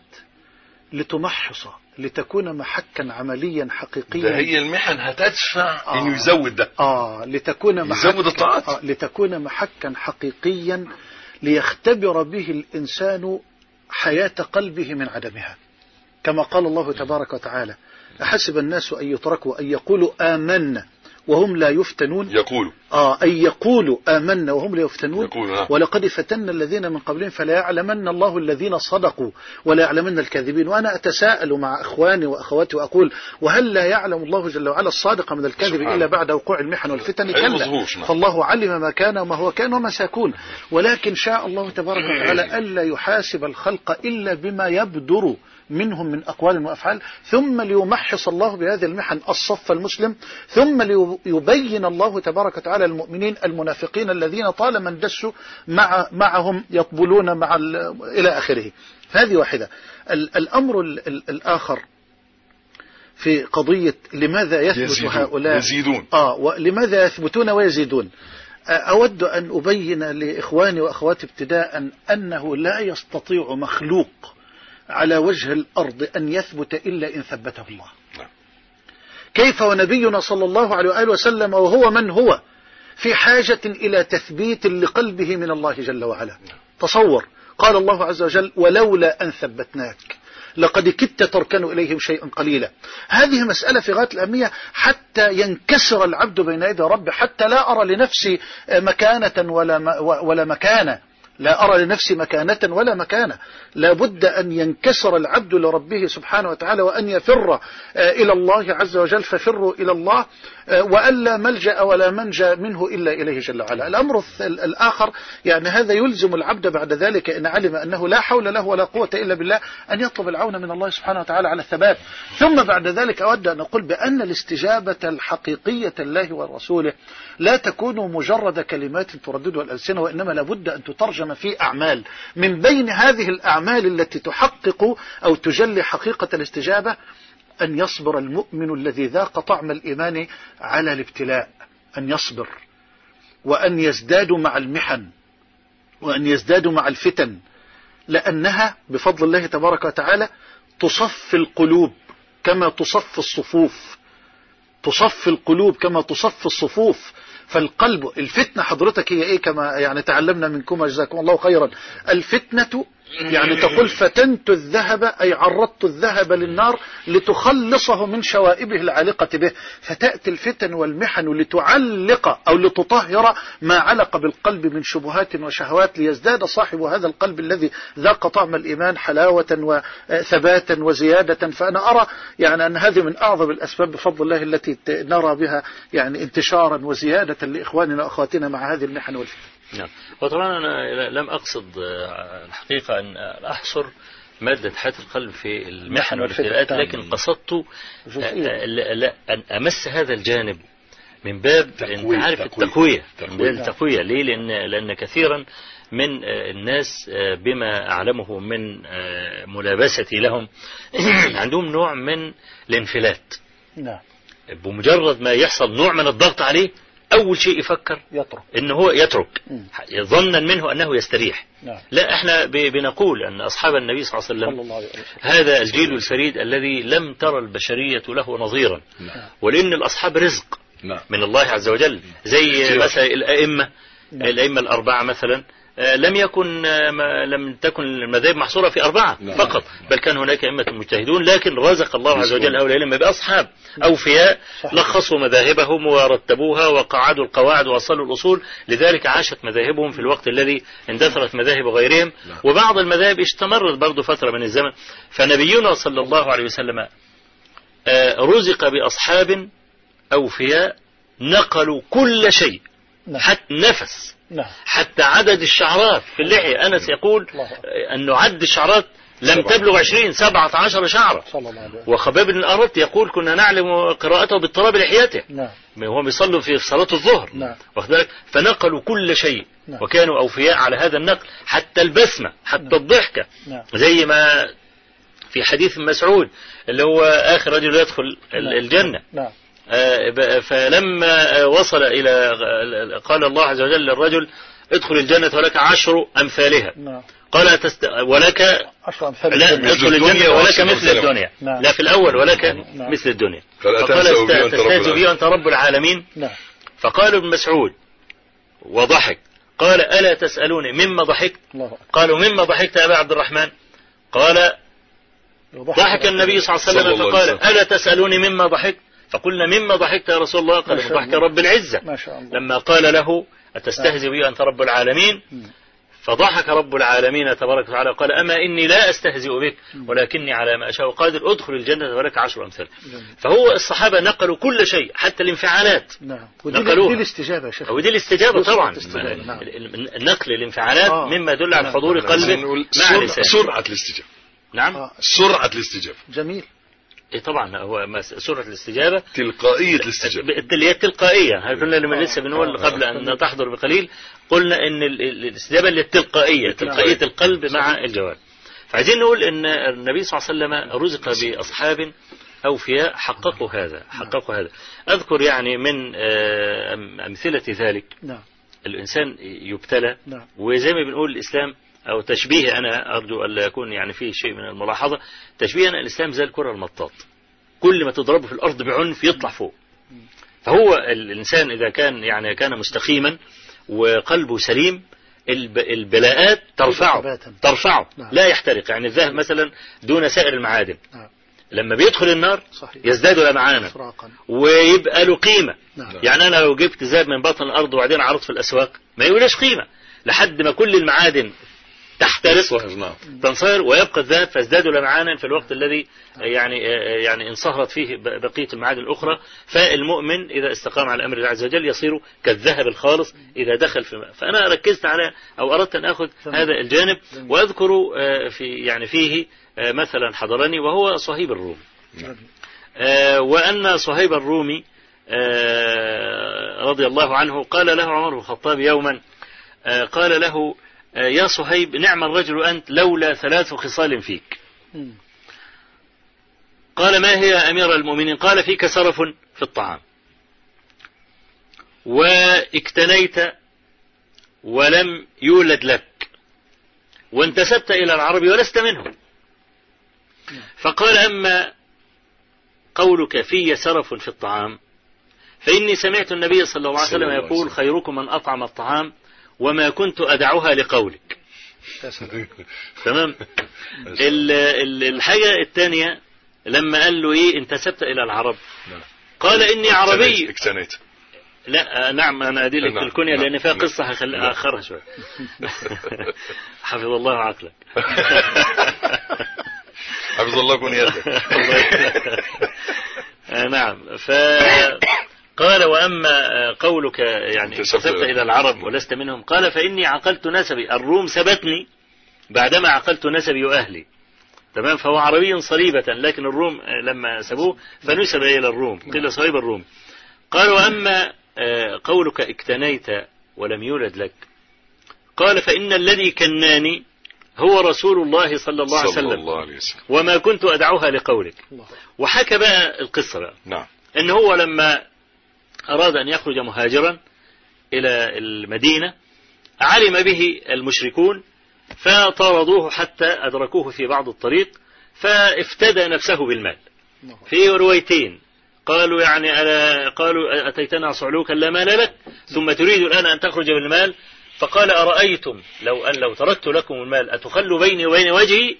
لتمحص، لتكون محكا عمليا حقيقيا. ده هي المحن هتدفع إنه يزود ده، لتكون يزود الطاعات، لتكون محكا حقيقيا ليختبر به الإنسان حياة قلبه من عدمها، كما قال الله تبارك وتعالى: أحسب الناس أن يتركوا أن يقولوا آمنا وهم لا يفتنون. أن يقولوا آمنا وهم لا يفتنون. ولقد فتنا الذين من قبلهم فلا يعلمن الله الذين صدقوا ولا يعلمن الكاذبين. وأنا أتساءل مع إخواني وأخواتي وأقول: وهل لا يعلم الله جل وعلا الصادق من الكاذب إلا بعد وقوع المحن والفتن؟ كلا، فالله علم ما كان وما هو كان وما سيكون. ولكن شاء الله تبارك وتعالى ألا يحاسب الخلق إلا بما يبدر منهم من أقوال وأفعال، ثم ليمحص الله بهذه المحن الصف المسلم، ثم ليبين الله تبارك وتعالى المؤمنين المنافقين الذين طالما اندسوا معهم يطبلون إلى آخره. هذه واحدة. الأمر الآخر في قضية لماذا يثبت هؤلاء يزيدون ولماذا يثبتون ويزيدون، أود أن أبين لإخواني وأخواتي ابتداء أنه لا يستطيع مخلوق على وجه الأرض أن يثبت إلا إن ثبته الله. كيف ونبينا صلى الله عليه وآله وسلم وهو من هو في حاجة إلى تثبيت لقلبه من الله جل وعلا؟ تصور، قال الله عز وجل: ولولا أن ثبتناك لقد كدت تركن إليهم شيئا قليلا. هذه مسألة في غاية الأهمية حتى ينكسر العبد بين يدي ربه، حتى لا أرى لنفسي مكانة ولا مكانة، لا أرى لنفسي مكانة ولا مكانة. لا بد أن ينكسر العبد لربه سبحانه وتعالى وأن يفر إلى الله عز وجل، ففروا إلى الله، وألا ملجأ ولا منجا منه إلا إليه جل وعلا. الأمر الآخر يعني هذا يلزم العبد بعد ذلك إن علم أنه لا حول له ولا قوة إلا بالله أن يطلب العون من الله سبحانه وتعالى على الثبات. ثم بعد ذلك أود أن أقول بأن الاستجابة الحقيقية لله ورسوله لا تكون مجرد كلمات ترددها الألسنة، وإنما لابد أن تترجم في أعمال. من بين هذه الأعمال التي تحقق أو تجلي حقيقة الاستجابة أن يصبر المؤمن الذي ذاق طعم الإيمان على الابتلاء، أن يصبر وأن يزداد مع المحن وأن يزداد مع الفتن، لأنها بفضل الله تبارك وتعالى تصف القلوب كما تصف الصفوف، تصف القلوب كما تصف الصفوف. فالقلب الفتنة حضرتك هي إيه كما يعني تعلمنا منكم جزاكم الله خيرا. الفتنة يعني تقول فتنت الذهب أي عرضت الذهب للنار لتخلصه من شوائبه العالقة به، فتأتي الفتن والمحن لتعلق أو لتطهر ما علق بالقلب من شبهات وشهوات، ليزداد صاحب هذا القلب الذي ذاق طعم الإيمان حلاوة وثباتا وزيادة. فأنا أرى يعني أن هذه من أعظم الأسباب بفضل الله التي نرى بها يعني انتشارا وزيادة لإخواننا وأخواتنا مع هذه المحن والفتن. نعم. وطبعا أنا لم أقصد الحقيقة أن أحصر مادة حياة القلب في المحن والابتلاءات، لكن قصدت أن أمس هذا الجانب من باب أنت عارف التقوية. ليه؟ لأن كثيرا من الناس بما أعلمه من ملابستي لهم عندهم نوع من الانفلات. نعم. بمجرد ما يحصل نوع من الضغط عليه أول شيء يفكر إنه هو يترك ظنا منه أنه يستريح. نعم. لا، إحنا بنقول أن أصحاب النبي صلى الله عليه وسلم هذا الجيل الفريد الذي لم ترى البشرية له نظيرا. نعم. ولأن الأصحاب رزق نعم. من الله عز وجل، زي مثلا الأئمة. نعم. الأئمة الأربعة مثلا لم تكن المذاهب محصورة في أربعة فقط، بل كان هناك أئمة مجتهدون، لكن رزق الله عز وجل هؤلاء الأئمة بأصحاب أوفياء لخصوا مذاهبهم ورتبوها وقعدوا القواعد ووصلوا الأصول، لذلك عاشت مذاهبهم في الوقت الذي اندثرت مذاهب غيرهم، وبعض المذاهب استمرت برضو فترة من الزمن. فنبينا صلى الله عليه وسلم رزق بأصحاب أوفياء نقلوا كل شيء، حتى نفس، حتى عدد الشعرات في اللحية. أنس يقول أنه عد الشعرات لم تبلغ 20، 17 شعرة. وخباب بن الأرت يقول كنا نعلم قراءته باضطراب لحيته وهو بيصلوا في صلاة الظهر. فنقلوا كل شيء وكانوا أوفياء على هذا النقل، حتى البسمة، حتى الضحكة، زي ما في حديث مسعود اللي هو آخر رجل يدخل الجنة. فلما وصل إلى قال الله عز وجل للرجل ادخل الجنة ولك 10 أمثالها. قال ولك لا ادخل الجنة ولك مثل الدنيا. لا في الأول ولك مثل الدنيا. فقال تستهزئ بي وأنت رب العالمين. فقال ابن مسعود وضحك، قال ألا تسألوني مما ضحكت؟ قالوا مما ضحكت يا أبا عبد الرحمن؟ قال ضحك النبي صلى الله عليه وسلم فقال ألا تسألوني مما ضحكت؟ فقلنا مما ضحكت يا رسول الله؟ قال ضحك رب العزة. لما قال له أتستهزئ بي أنت رب العالمين؟ فضحك رب العالمين تبارك وتعالى قال أما إني لا أستهزئ بك ولكني على ما أشاء قادر ادخل الجنة ولك 10 أمثال. فهو الصحابة نقلوا كل شيء حتى الانفعالات نقلوها. ودي الاستجابة يا شيخ. ودي الاستجابة طبعا. نقل الانفعالات مما يدل على حضور قلبه مع لسانه. سرعة الاستجابة. نعم. سرعة الاستجابة. جميل. إيه طبعا هو سرعة الاستجابة، تلقائية الاستجابة، اللي هي التلقائية. كنا لما لسه بنقول قبل أن تحضر بقليل قلنا إن الاستجابة اللي التلقائية، تلقائية القلب مع الجواب. فعايزين نقول إن النبي صلى الله عليه وسلم رزق بأصحاب أوفياء حققوا هذا. أذكر يعني من أمثلة ذلك الإنسان يبتلى، وزي ما بنقول الإسلام أو تشبيه، أنا أرجو أن لا يكون يعني فيه شيء من الملاحظة، تشبيه أن الإسلام زي الكرة المطاط، كل ما تضربه في الأرض بعنف يطلع فوق. فهو الإنسان إذا كان مستقيما وقلبه سليم، البلاءات ترفعه لا يحترق. يعني الذهب مثلا دون سائر المعادن لما بيدخل النار يزداد لمعانا ويبقى له قيمة. يعني أنا لو جبت ذهب من باطن الأرض وبعدين عرضت في الأسواق ما يقولش قيمة، لحد ما كل المعادن تحترق تنصهر ويبقى الذهب فازدادوا لمعانا في الوقت الذي يعني انصهرت فيه بقية المعادن الأخرى. فالمؤمن إذا استقام على أمر الله عز وجل يصير كالذهب الخالص إذا دخل في الماء. فأنا ركزت على أو أردت أن أخذ هذا الجانب وأذكر فيه مثلا حضرني وهو صهيب الرومي. وأن صهيب الرومي رضي الله عنه قال له عمر بن الخطاب يوما قال له يا صهيب نعم الرجل أنت لولا 3 خصال فيك. قال ما هي أمير المؤمنين؟ قال فيك سرف في الطعام واكتنيت ولم يولد لك وانتسبت إلى العرب ولست منهم. فقال أما قولك في سرف في الطعام فإني سمعت النبي صلى الله عليه وسلم يقول خيركم من أطعم الطعام وما كنت أدعوها لقولك. تمام. الحاجة الثانية لما قال له إيه انتسبت إلى العرب قال إني عربي. اكتنيت. لا نعم أنا أدي لك الكنية لأن فيها قصة هخليها أخرها شوية. حفظ الله عقلك. حفظ الله كنيتك. نعم. قال وأما قولك يعني انتسبت إلى العرب ولست منهم قال فإني عقلت نسبي الروم سبتني بعدما عقلت نسبي وأهلي. تمام. فهو عربي صليبة لكن الروم لما سبوه فنسب إلى الروم قيل صهيب الروم. قال وأما قولك اكتنيت ولم يولد لك قال فإن الذي كناني هو رسول الله صلى الله عليه وسلم وما كنت أدعوها لقولك. وحكى بقى القصة بقى. نعم. إن هو لما أراد أن يخرج مهاجرا إلى المدينة علم به المشركون فطاردوه حتى أدركوه في بعض الطريق فافتدى نفسه بالمال. في روايتين قالوا يعني قالوا أتيتنا صعلوكا لا مال لك ثم تريد الآن أن تخرج بالمال. فقال أرأيتم لو تركت لكم المال أتخلوا بيني وبين وجهي.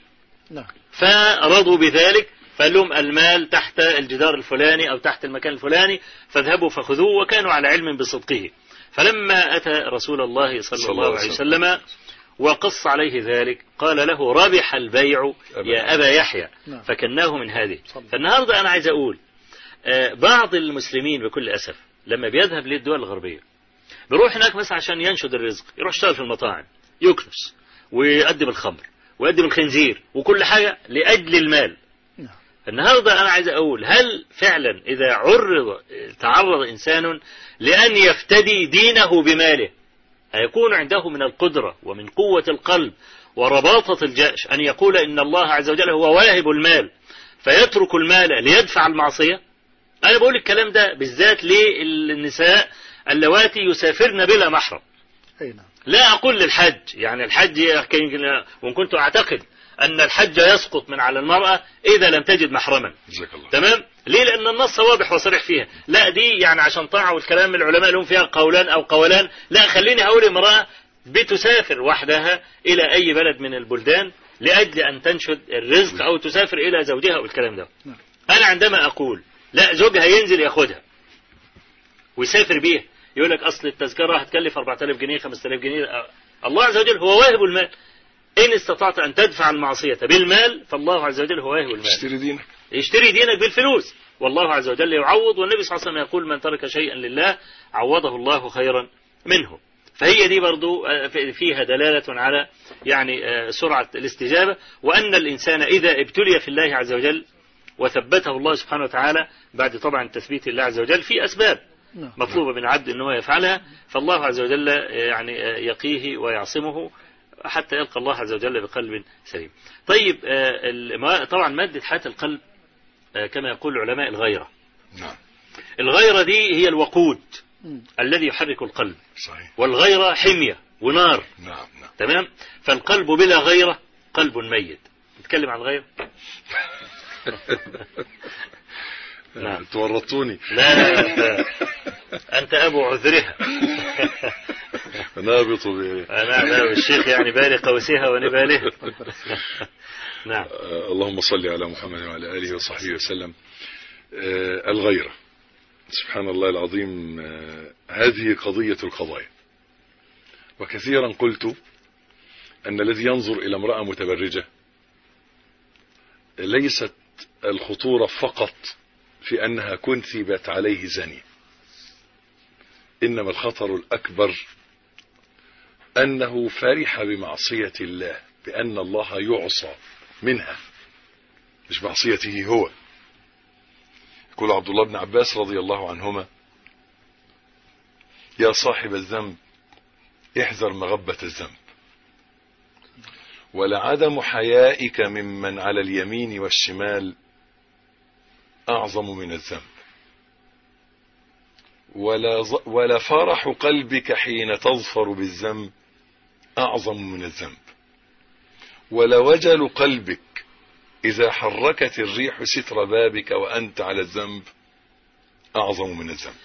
فرضوا بذلك فقال لهم المال تحت الجدار الفلاني أو تحت المكان الفلاني فاذهبوا فخذوه وكانوا على علم بصدقه. فلما أتى رسول الله صلى الله عليه وسلم وقص عليه ذلك قال له ربح البيع يا أبا يحيى فكناه من هذه. فالنهاردة أنا عايز أقول بعض المسلمين بكل أسف لما بيذهب للدول الغربية بيروح هناك مثلا عشان ينشد الرزق يروح يشتغل في المطاعم يكنس ويقدم الخمر ويقدم الخنزير وكل حاجة لأجل المال. النهاردة أنا عايز أقول هل فعلا إذا تعرض إنسان لأن يفتدي دينه بماله هيكون عنده من القدرة ومن قوة القلب ورباطة الجأش أن يقول إن الله عز وجل هو واهب المال فيترك المال ليدفع المعصية؟ أنا بقول الكلام ده بالذات للنساء اللواتي يسافرن بلا محرم. لا أقول للحج يعني الحج وإن كنت أعتقد أن الحج يسقط من على المرأة إذا لم تجد محرما. تمام. ليه؟ لأن النص واضح وصريح فيها. لا دي يعني عشان طاعة والكلام العلماء لهم فيها قولان أو قولان. لا خليني أقول امرأة بتسافر وحدها إلى أي بلد من البلدان لأجل أن تنشد الرزق أو تسافر إلى زوجها والكلام ده. أنا عندما أقول لا زوجها ينزل ياخدها ويسافر بيها يقول لك أصل التذكرة هتكلف 4000 جنيه 5000 جنيه. الله عز وجل هو واهب المال. إن استطعت أن تدفع المعصية بالمال فالله عز وجل هو واهب المال. اشتري دينك بالفلوس والله عز وجل يعوض. والنبي صلى الله عليه وسلم يقول من ترك شيئا لله عوضه الله خيرا منه. فهي دي برضو فيها دلالة على يعني سرعة الاستجابة وأن الإنسان إذا ابتلي في الله عز وجل وثبته الله سبحانه وتعالى بعد طبعا تثبيت الله عز وجل في أسباب مطلوبة من العبد أنه يفعلها فالله عز وجل يعني يقيه ويعصمه حتى يلقى الله عز وجل بقلب سليم. طيب طبعا مادة حياة القلب كما يقول العلماء الغيرة. الغيرة دي هي الوقود الذي يحرك القلب. والغيرة حمية ونار. تمام. فالقلب بلا غيرة قلب ميت. نتكلم عن الغيرة. نعم. تورطوني. لا أنت أبو عذرها. نابط أنا الشيخ يعني بالي قوسها ونبالها. نعم. اللهم صل على محمد وعلى آله وصحبه وسلم. الغيرة سبحان الله العظيم. هذه قضية القضايا وكثيرا قلت أن الذي ينظر إلى امرأة متبرجة ليست الخطورة فقط في أنها كنثبت عليه زانية، إنما الخطر الأكبر أنه فرح بمعصية الله، بأن الله يعصى منها مش معصيته هو. يقول عبد الله بن عباس رضي الله عنهما: يا صاحب الذنب احذر مغبة الذنب، ولعدم حيائك ممن على اليمين والشمال أعظم من الذنب، ولا فرح قلبك حين تظفر بالذنب أعظم من الذنب، ولا وجل قلبك إذا حركت الريح ستر بابك وأنت على الذنب أعظم من الذنب.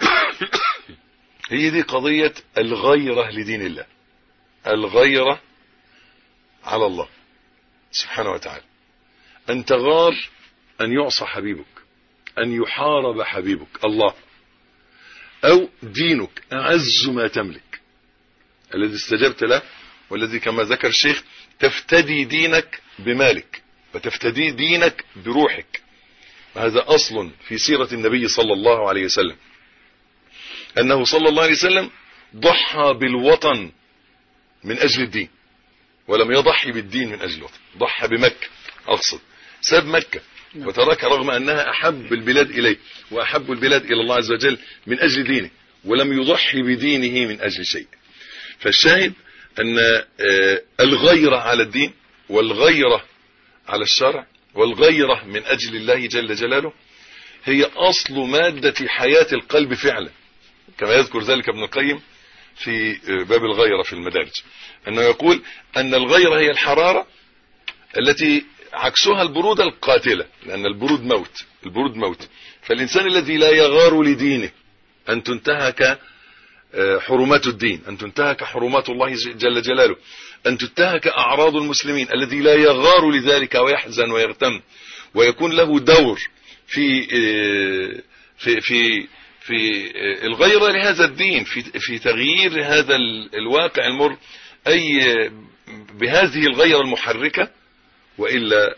هي دي قضية الغيرة لدين الله، الغيرة على الله سبحانه وتعالى، أن تغار أن يعصى حبيبك، أن يحارب حبيبك الله، أو دينك أعز ما تملك الذي استجبت له، والذي كما ذكر الشيخ تفتدي دينك بمالك وتفتدي دينك بروحك. هذا أصل في سيرة النبي صلى الله عليه وسلم، أنه صلى الله عليه وسلم ضحى بالوطن من أجل الدين، ولم يضحي بالدين من أجل الوطن، ضحى بمكة، أقصد ساب مكة وترك رغم أنها أحب البلاد إليه وأحب البلاد إلى الله عز وجل من أجل دينه، ولم يضحي بدينه من أجل شيء. فالشاهد أن الغيرة على الدين والغيرة على الشرع والغيرة من أجل الله جل جلاله هي أصل مادة حياة القلب فعلا، كما يذكر ذلك ابن القيم في باب الغيرة في المدارج، أنه يقول أن الغيرة هي الحرارة التي عكسها البرودة القاتلة، لأن البرود موت، البرود موت. فالإنسان الذي لا يغار لدينه أن تنتهك حرمات الدين، أن تنتهك حرمات الله جل جلاله، أن تنتهك أعراض المسلمين، الذي لا يغار لذلك ويحزن ويغتم ويكون له دور في في في في الغيرة لهذا الدين، في تغيير هذا الواقع المر، أي بهذه الغيرة المحركة، وإلا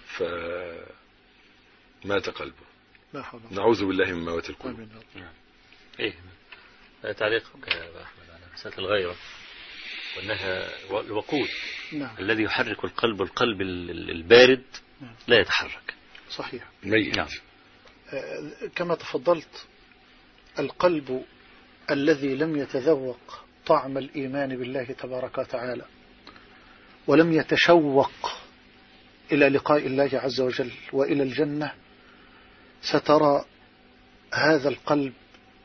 فمات قلبه. نعوذ بالله من موت القلوب. إيه تعليقك يا أحمد على مسألة الغيرة وأنها الوقود الذي يحرك القلب، القلب البارد لا يتحرك. صحيح. ميت. نعم. كما تفضلت، القلب الذي لم يتذوق طعم الإيمان بالله تبارك وتعالى ولم يتشوق إلى لقاء الله عز وجل وإلى الجنة، سترى هذا القلب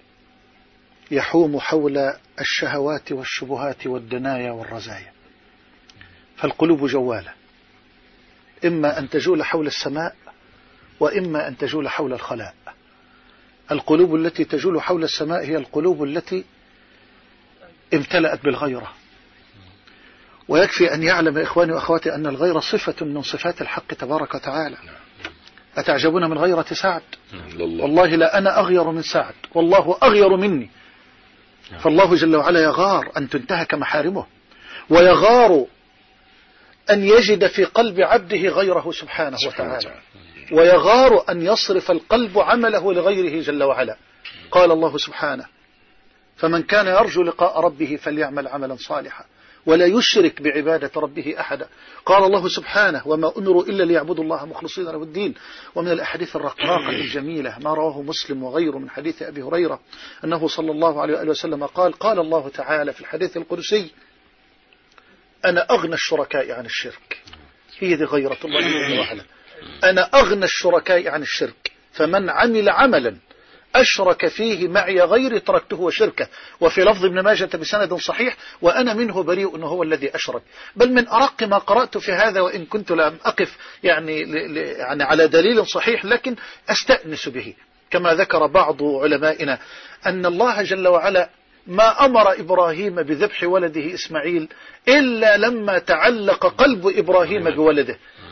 يحوم حول الشهوات والشبهات والدنايا والرزايا. فالقلوب جوالة، إما أن تجول حول السماء وإما أن تجول حول الخلاء. القلوب التي تجول حول السماء هي القلوب التي امتلأت بالغيرة، ويكفي أن يعلم إخواني وأخواتي أن الغيرة صفة من صفات الحق تبارك وتعالى. أتعجبون من غيرة سعد؟ والله لا أنا أغير من سعد، والله أغير مني. فالله جل وعلا يغار أن تنتهك محارمه، ويغار أن يجد في قلب عبده غيره سبحانه وتعالى، ويغار أن يصرف القلب عمله لغيره جل وعلا. قال الله سبحانه: فمن كان يرجو لقاء ربه فليعمل عملا صالحا ولا يشرك بعبادة ربه أحدا. قال الله سبحانه: وما أمروا إلا ليعبدوا الله مخلصين له الدين. ومن الأحاديث الرقراقة الجميلة ما رواه مسلم وغيره من حديث أبي هريرة أنه صلى الله عليه وآله وسلم قال: قال الله تعالى في الحديث القدسي: أنا أغنى الشركاء عن الشرك. هي دي غيرة الله جل وعلا. أنا أغنى الشركاء عن الشرك، فمن عمل عملا أشرك فيه معي غيري تركته وشركه. وفي لفظ ابن ماجة بسند صحيح: وأنا منه بريء أنه هو الذي أشرك. بل من أرق ما قرأت في هذا، وإن كنت لم أقف يعني على دليل صحيح، لكن أستأنس به، كما ذكر بعض علمائنا أن الله جل وعلا ما أمر إبراهيم بذبح ولده إسماعيل إلا لما تعلق قلب إبراهيم بولده.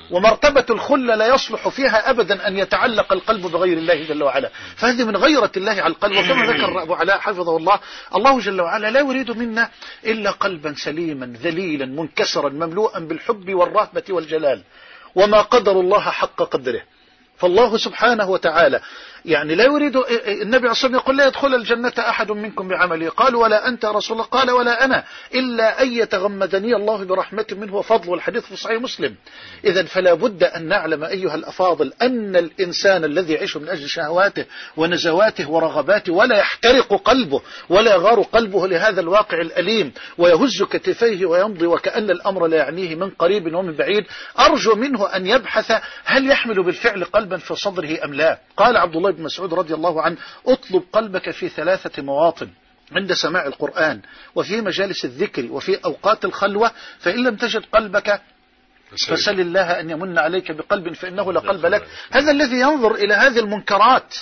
ومرتبة الخلة لا يصلح فيها أبدا أن يتعلق القلب بغير الله جل وعلا، فهذه من غيرة الله على القلب. وكما ذكر أبو علاء حفظه الله، الله جل وعلا لا يريد منا إلا قلبا سليما ذليلا منكسرا مملوءا بالحب والرهبة والجلال، وما قدر الله حق قدره. فالله سبحانه وتعالى يعني لا يريد. النبي عليه الصلاة والسلام يقول لا يدخل الجنة أحد منكم بعمله، قال ولا أنت يا رسول الله؟ قال ولا أنا، إلا أن يتغمدني الله برحمة منه وفضل، والحديث في صحيح مسلم. إذن فلا بد أن نعلم أيها الأفاضل أن الإنسان الذي يعيش من أجل شهواته ونزواته ورغباته ولا يحترق قلبه ولا يغار قلبه لهذا الواقع الأليم ويهز كتفيه ويمضي وكأن الأمر لا يعنيه من قريب ومن بعيد، أرجو منه أن يبحث هل يحمل بالفعل قلبا في صدره أم لا. قال عبد الله بن مسعود رضي الله عنه: اطلب قلبك في 3 مواطن: عند سماع القرآن، وفي مجالس الذكر، وفي أوقات الخلوة، فإن لم تجد قلبك فسل الله أن يمن عليك بقلب فإنه لقلب لك. هذا الذي ينظر إلى هذه المنكرات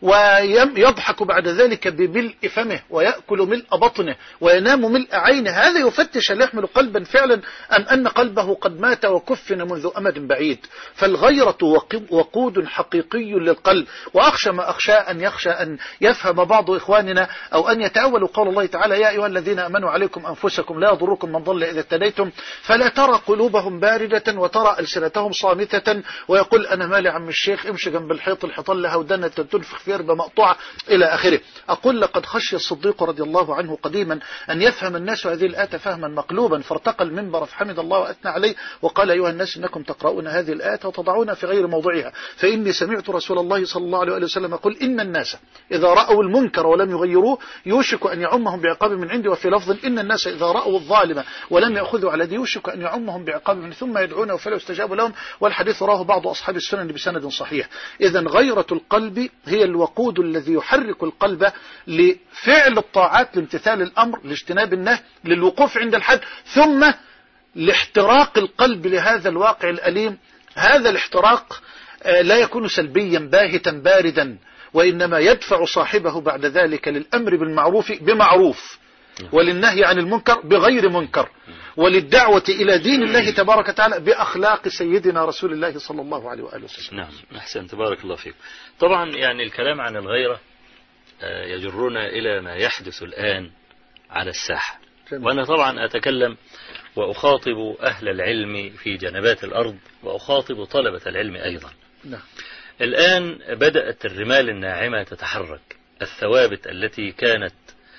ويضحك بعد ذلك بملء فمه ويأكل ملء بطنه وينام ملء عينه، هذا يفتش هل يحمل قلبا فعلا أم أن قلبه قد مات وكفن منذ أمد بعيد. فالغيرة وقود حقيقي للقلب. وأخشى ما أخشى أن يفهم بعض إخواننا أو أن يتأولوا قول الله تعالى: يا أيها الذين آمنوا عليكم أنفسكم لا يضركم من ضل إذا اهتديتم، فلا ترى قلوبهم باردة وترى ألسنتهم صامتة ويقول أنا مالي عم الشيخ، امشي جنب الحيط، الحيطان لها ودنة تنفخ في ربة مقطوعة إلى آخره. أقول لقد خشي الصديق رضي الله عنه قديما أن يفهم الناس هذه الآية فهما مقلوبا، فارتقى المنبر فحمد الله وأثنى عليه وقال: أيها الناس إنكم تقرؤون هذه الآية وتضعونها في غير موضعها، فإني سمعت رسول الله صلى الله عليه وسلم يقول: إن الناس إذا رأوا المنكر ولم يغيروه يوشك أن يعمهم بعقاب من عندي. وفي لفظ: إن الناس إذا رأوا الظالم ولم يأخذوا على يده يوشك أن يعمهم بعقاب من ثم يدعونه فلا يستجاب لهم. والحديث رواه بعض أصحاب السنن بسند صحيح. إذن غيرة القلب هي الوقود الذي يحرك القلب لفعل الطاعات، لامتثال الأمر، لاجتناب النهي، للوقوف عند الحد، ثم لاحتراق القلب لهذا الواقع الأليم. هذا الاحتراق لا يكون سلبيا باهتا باردا، وإنما يدفع صاحبه بعد ذلك للأمر بالمعروف بمعروف، وللنهي عن المنكر بغير منكر، وللدعوة إلى دين الله تبارك وتعالى بأخلاق سيدنا رسول الله صلى الله عليه وآله وسلم. نعم، أحسن، تبارك الله فيك. طبعا يعني الكلام عن الغيرة يجرنا إلى ما يحدث الآن على الساحة. وأنا طبعا أتكلم وأخاطب أهل العلم في جنبات الأرض، وأخاطب طلبة العلم أيضا. نعم. الآن بدأت الرمال الناعمة تتحرك، الثوابت التي كانت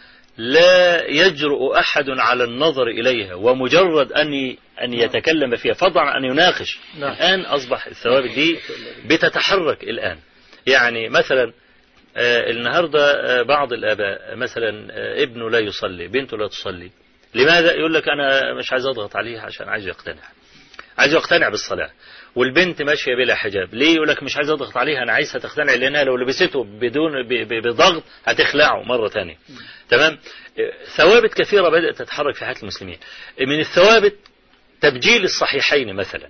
لا يجرؤ أحد على النظر إليها ومجرد أن يتكلم فيها فضلا عن أن يناقش. نعم. الآن أصبح الثوابت دي بتتحرك الآن. يعني مثلا النهاردة بعض الآباء مثلا ابنه لا يصلي، بنته لا تصلي، لماذا؟ يقول لك أنا مش عايز أضغط عليه عشان عايز يقتنع بالصلاة. والبنت ماشية بلا حجاب، ليه؟ يقول لك مش عايز أضغط عليها، أنا عايزها تقتنع، لأنها لو لبسته بضغط هتخلعه مرة تانية. تمام. ثوابت كثيرة بدأت تتحرك في حياة المسلمين. من الثوابت تبجيل الصحيحين مثلا،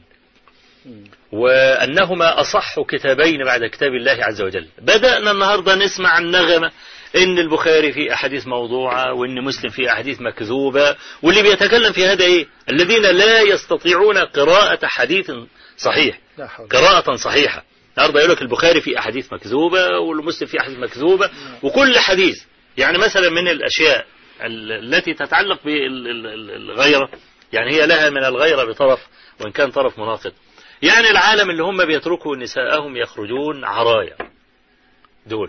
وأنهما أصح كتابين بعد كتاب الله عز وجل. بدأنا النهاردة نسمع النغمة إن البخاري في أحاديث موضوعة، وإن مسلم في أحاديث مكذوبة، واللي بيتكلم في هذا إيه؟ الذين لا يستطيعون قراءة حديث صحيح، قراءة صحيحة. النهاردة يقول لك البخاري في أحاديث مكذوبة والمسلم في أحاديث مكذوبة، وكل حديث يعني مثلا من الأشياء التي تتعلق بالغيرة، يعني هي لها من الغيرة بطرف وإن كان طرف مناقض. يعني العالم اللي هم بيتركوا نساءهم يخرجون عرايا دول،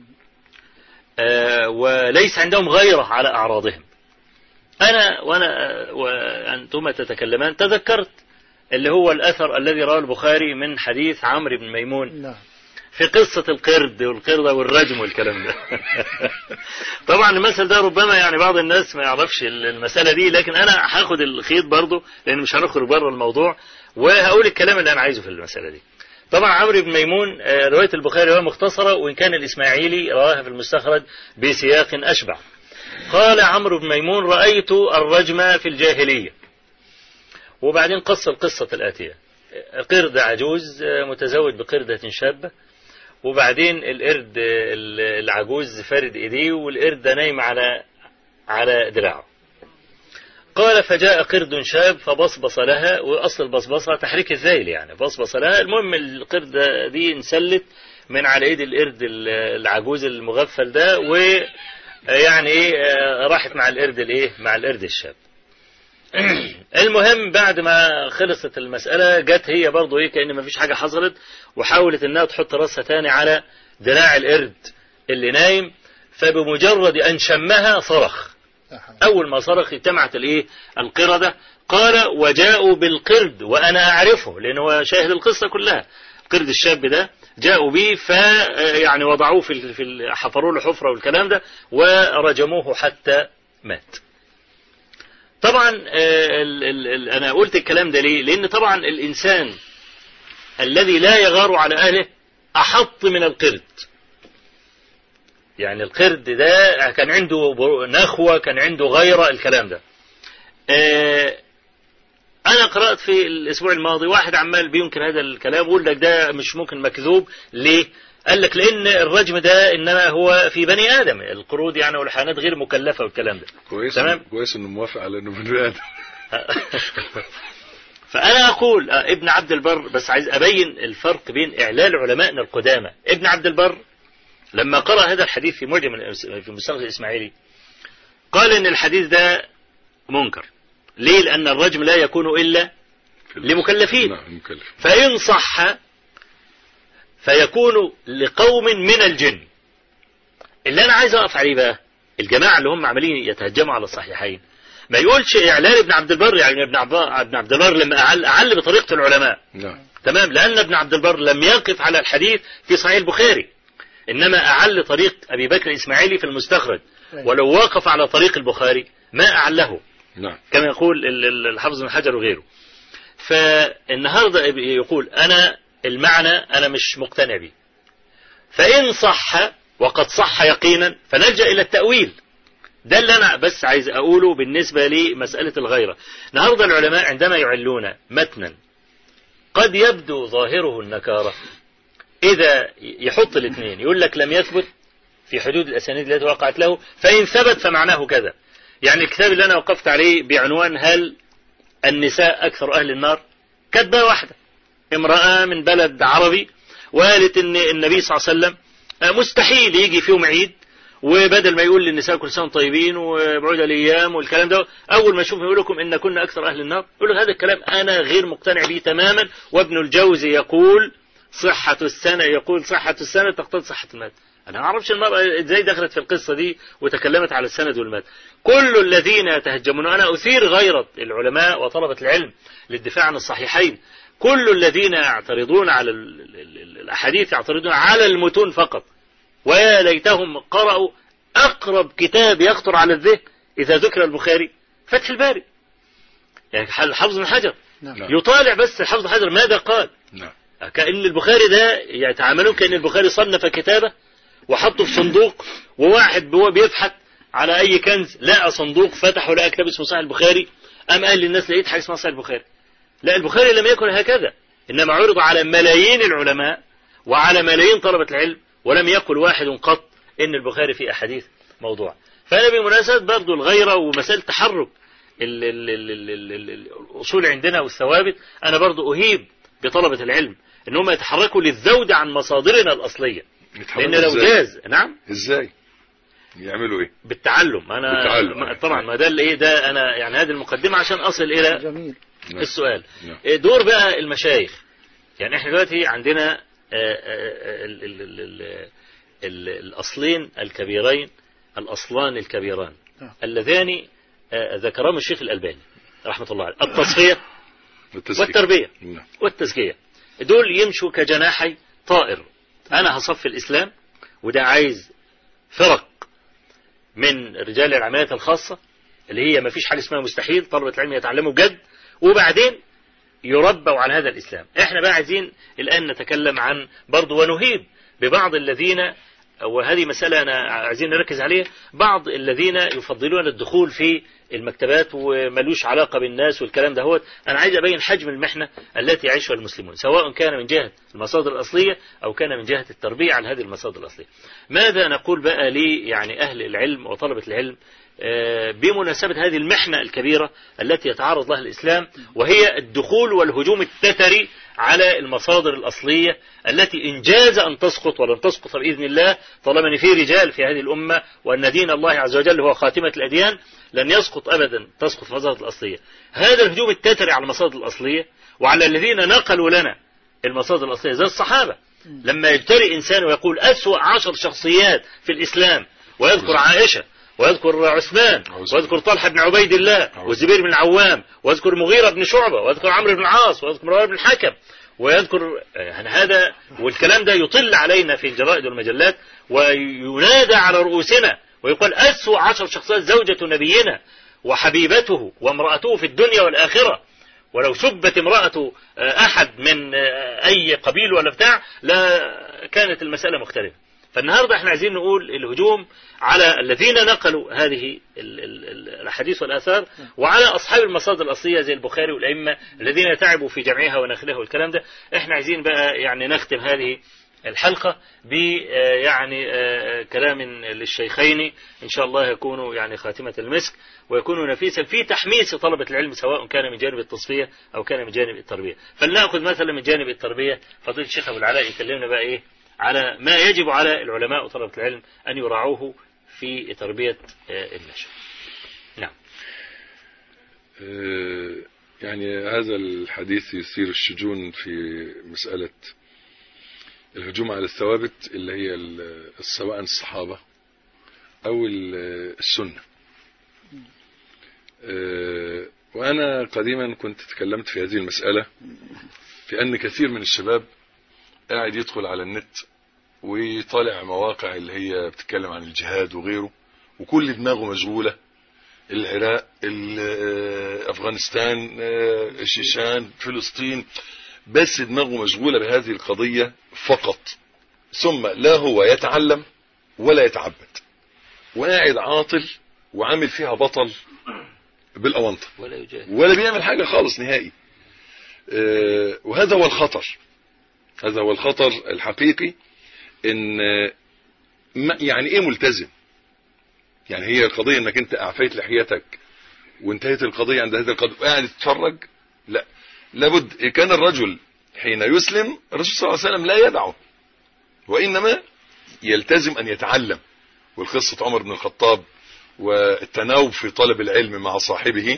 وليس عندهم غيرة على أعراضهم. أنا وأنتم تتكلمان تذكرت اللي هو الأثر الذي رواه البخاري من حديث عمرو بن ميمون في قصة القرد والقردة والرجم والكلام ده. طبعا المثل ده ربما يعني بعض الناس ما يعرفش المسألة دي، لكن أنا هاخد الخيط برضو لأن مش هنخرج بره الموضوع، وهقول الكلام اللي أنا عايزه في المسألة دي. طبعا عمرو بن ميمون رواية البخاري رواية مختصرة، وإن كان الإسماعيلي رواها في المستخرج بسياق أشبع. قال عمرو بن ميمون: رأيت الرجم في الجاهلية. وبعدين قص القصة الآتية: قرد عجوز متزوج بقردة شابة، وبعدين القرد العجوز فارد إيديه والقرد نايم على دراعه. قال قال فجاء قرد شاب فبصبص لها، وأصل البصبصة تحريك الذيل يعني، بصبص لها. المهم القرد دي انسلت من على ايد القرد العجوز المغفل ده، ويعني ايه راحت مع القرد الايه، مع القرد الشاب. المهم بعد ما خلصت المسألة جت هي برضو ايه كأن ما فيش حاجة حصلت، وحاولت انها تحط راسها تاني على دراع القرد اللي نايم، فبمجرد ان شمها صرخ. اول ما صرخ اجتمعت الايه القردة. قال وجاءوا بالقرد وانا اعرفه، لانه شاهد القصة كلها. القرد الشاب ده جاءوا به يعني وضعوه في حفروا له حفرة والكلام ده، ورجموه حتى مات. طبعا انا قلت الكلام ده ليه؟ لان طبعا الانسان الذي لا يغار على اهله احط من القرد. يعني القرد ده كان عنده نخوة، كان عنده غيرة، الكلام ده. انا قرأت في الاسبوع الماضي واحد عمال بينكر هذا الكلام ويقول لك ده مش ممكن مكذوب. ليه؟ قال لك لان الرجم ده انما هو في بني ادم، القرود يعني والحيوانات غير مكلفة والكلام ده. كويس، تمام؟ كويس انه موافق على انه بني ادم. فانا اقول ابن عبد البر، بس عايز ابين الفرق بين اعلال علمائنا القدامى. ابن عبد البر لما قرأ هذا الحديث في معجم في مستخرج الإسماعيلي قال إن الحديث ده منكر. ليه؟ لأن الرجم لا يكون إلا لمكلفين، فإن صح فيكون لقوم من الجن. اللي أنا عايز أقف عليه بقى الجماعة اللي هم عمالين يتهجموا على الصحيحين، ما يقولش إعلان ابن عبد البر، يعني ابن عبد البر لما أعل بطريقة العلماء. تمام، لأن ابن عبد البر لم يقف على الحديث في صحيح البخاري، إنما أعل طريق أبي بكر الإسماعيلي في المستخرج، ولو وقف على طريق البخاري ما أعله، كما يقول الحافظ بن حجر وغيره. فالنهاردة يقول أنا المعنى أنا مش مقتنع به، فإن صح وقد صح يقينا فنلجأ إلى التأويل. ده اللي أنا بس عايز أقوله بالنسبة لمسألة الغيرة. النهاردة العلماء عندما يعلون متنا قد يبدو ظاهره النكارة، إذا يحط الاثنين يقول لك لم يثبت في حدود الأسانيد التي وقعت له، فإن ثبت فمعناه كذا. يعني الكتاب اللي أنا وقفت عليه بعنوان هل النساء أكثر أهل النار، كتبة واحدة امرأة من بلد عربي وقالت إن النبي صلى الله عليه وسلم مستحيل يجي في يوم عيد وبدل ما يقول للنساء كل سنة طيبين وبعود الأيام والكلام ده، أول ما يشوف يقول لكم إن كنا أكثر أهل النار. يقول لك هذا الكلام أنا غير مقتنع به تماما. وابن الجوزي يقول صحة السنة تقتضي صحة المات. أنا ما أعرفش المرأة إزاي دخلت في القصة دي وتكلمت على السند والمات. كل الذين يتهجمون، أنا أثير غيرة العلماء وطلبة العلم للدفاع عن الصحيحين، كل الذين يعترضون على الأحاديث يعترضون على المتون فقط، ويا ليتهم قرأوا أقرب كتاب يخطر على الذهن إذا ذكر البخاري فتح الباري. يعني الحافظ بن حجر يطالع بس الحافظ بن حجر ماذا قال. كأن البخاري ده يتعاملون كأن البخاري صنف كتابه وحطه في صندوق، وواحد هو بيبحث على أي كنز لقى صندوق فتحه لقى كتاب اسمه صحيح البخاري، أم قال للناس لقيت حاجة اسمها صحيح البخاري. لا، البخاري لم يكن هكذا، إنما عرض على ملايين العلماء وعلى ملايين طلبة العلم، ولم يقل واحد قط إن البخاري في أحاديث موضوع. فأنا بمناسبة برضو الغيرة ومسألة تحرك الأصول عندنا والثوابت، أنا برضو أهيب بطلبة العلم إنهم يتحركوا للذود عن مصادرنا الأصلية، لأن لو جاز. نعم، إزاي يعملوا إيه؟ بالتعلم. أنا طبعا ما ده اللي ده أنا يعني هذه المقدمة عشان أصل إلى جميل. السؤال. دور بقى المشايخ. يعني إحنا دلوقتي عندنا الأصلين الكبيرين، الأصلان الكبيران اللذان ذكرهم الشيخ الألباني رحمة الله عليه، التصفية والتربية والتزكية. دول يمشوا كجناحي طائر. أنا هصف الإسلام، وده عايز فرق من رجال العمليات الخاصة اللي هي ما فيش حاجة اسمها مستحيل، طلبة العلم يتعلموا بجد وبعدين يربوا على هذا الإسلام. احنا بقى عايزين الآن نتكلم عن برضو ونهيب ببعض الذين، وهذه مسألة أنا عايزين نركز عليها، بعض الذين يفضلون الدخول في المكتبات وملوش علاقة بالناس والكلام ده. هو أنا عايز أبين حجم المحنة التي يعيشها المسلمون، سواء كان من جهة المصادر الأصلية أو كان من جهة التربية على هذه المصادر الأصلية. ماذا نقول بقى لي يعني أهل العلم وطلبة العلم بمناسبة هذه المحنة الكبيرة التي يتعرض لها الإسلام، وهي الدخول والهجوم التتري على المصادر الأصلية التي إن جاز أن تسقط ولن تسقط بإذن الله، طالما أن في رجال في هذه الأمة وأن دين الله عز وجل هو خاتمة الأديان لن يسقط أبدا، تسقط المصادر الأصلية. هذا الهجوم التتري على المصادر الأصلية وعلى الذين نقلوا لنا المصادر الأصلية زي الصحابة، لما يجترئ إنسان ويقول أسوأ 10 شخصيات في الإسلام ويذكر عائشة ويذكر عثمان ويذكر طلحة بن عبيد الله والزبير بن العوام ويذكر مغيرة بن شعبة ويذكر عمرو بن العاص ويذكر مروان بن الحكم ويذكر هذا، والكلام ده يطل علينا في الجرائد والمجلات وينادى على رؤوسنا ويقول أسوأ 10 شخصيات زوجة نبينا وحبيبته وامرأته في الدنيا والآخرة. ولو سبت امرأة أحد من أي قبيل ولا بتاع لا كانت المسألة مختلفة. فالنهاردة احنا عايزين نقول الهجوم على الذين نقلوا هذه الأحاديث والآثار وعلى أصحاب المصادر الأصلية زي البخاري والأئمة الذين تعبوا في جمعها ونقلها والكلام ده. احنا عايزين بقى يعني نختم هذه الحلقة ب يعني كلام للشيخين إن شاء الله يكونوا يعني خاتمة المسك ويكونوا نفيسا في تحميس طلبة العلم، سواء كان من جانب التصفية أو كان من جانب التربية. فلنأخذ مثلا من جانب التربية فضيلة الشيخ أبو العلاء يكلمنا بقى إيه على ما يجب على العلماء وطلبة العلم أن يراعوه في تربية النشء. نعم. يعني هذا الحديث يثير الشجون في مسألة الهجوم على الثوابت اللي هي سواء الصحابة أو السنة. وأنا قديما كنت تكلمت في هذه المسألة في أن كثير من الشباب قاعد يدخل على النت ويطالع مواقع اللي هي بتتكلم عن الجهاد وغيره، وكل دماغه مشغولة العراق، أفغانستان، الشيشان، فلسطين، بس دماغه مشغولة بهذه القضية فقط، ثم لا هو يتعلم ولا يتعبد، وقاعد عاطل وعامل فيها بطل بالأونطة ولا بيعمل حاجة خالص نهائي. وهذا هو الخطر، هذا هو الخطر الحقيقي. ان يعني ايه ملتزم؟ يعني هي القضية انك انت اعفيت لحيتك وانتهت القضية عند هذه القضية وقاعد تتفرج؟ لا، لابد. كان الرجل حين يسلم الرسول صلى الله عليه وسلم لا يدعه، وانما يلتزم ان يتعلم. والقصة عمر بن الخطاب والتناوب في طلب العلم مع صاحبه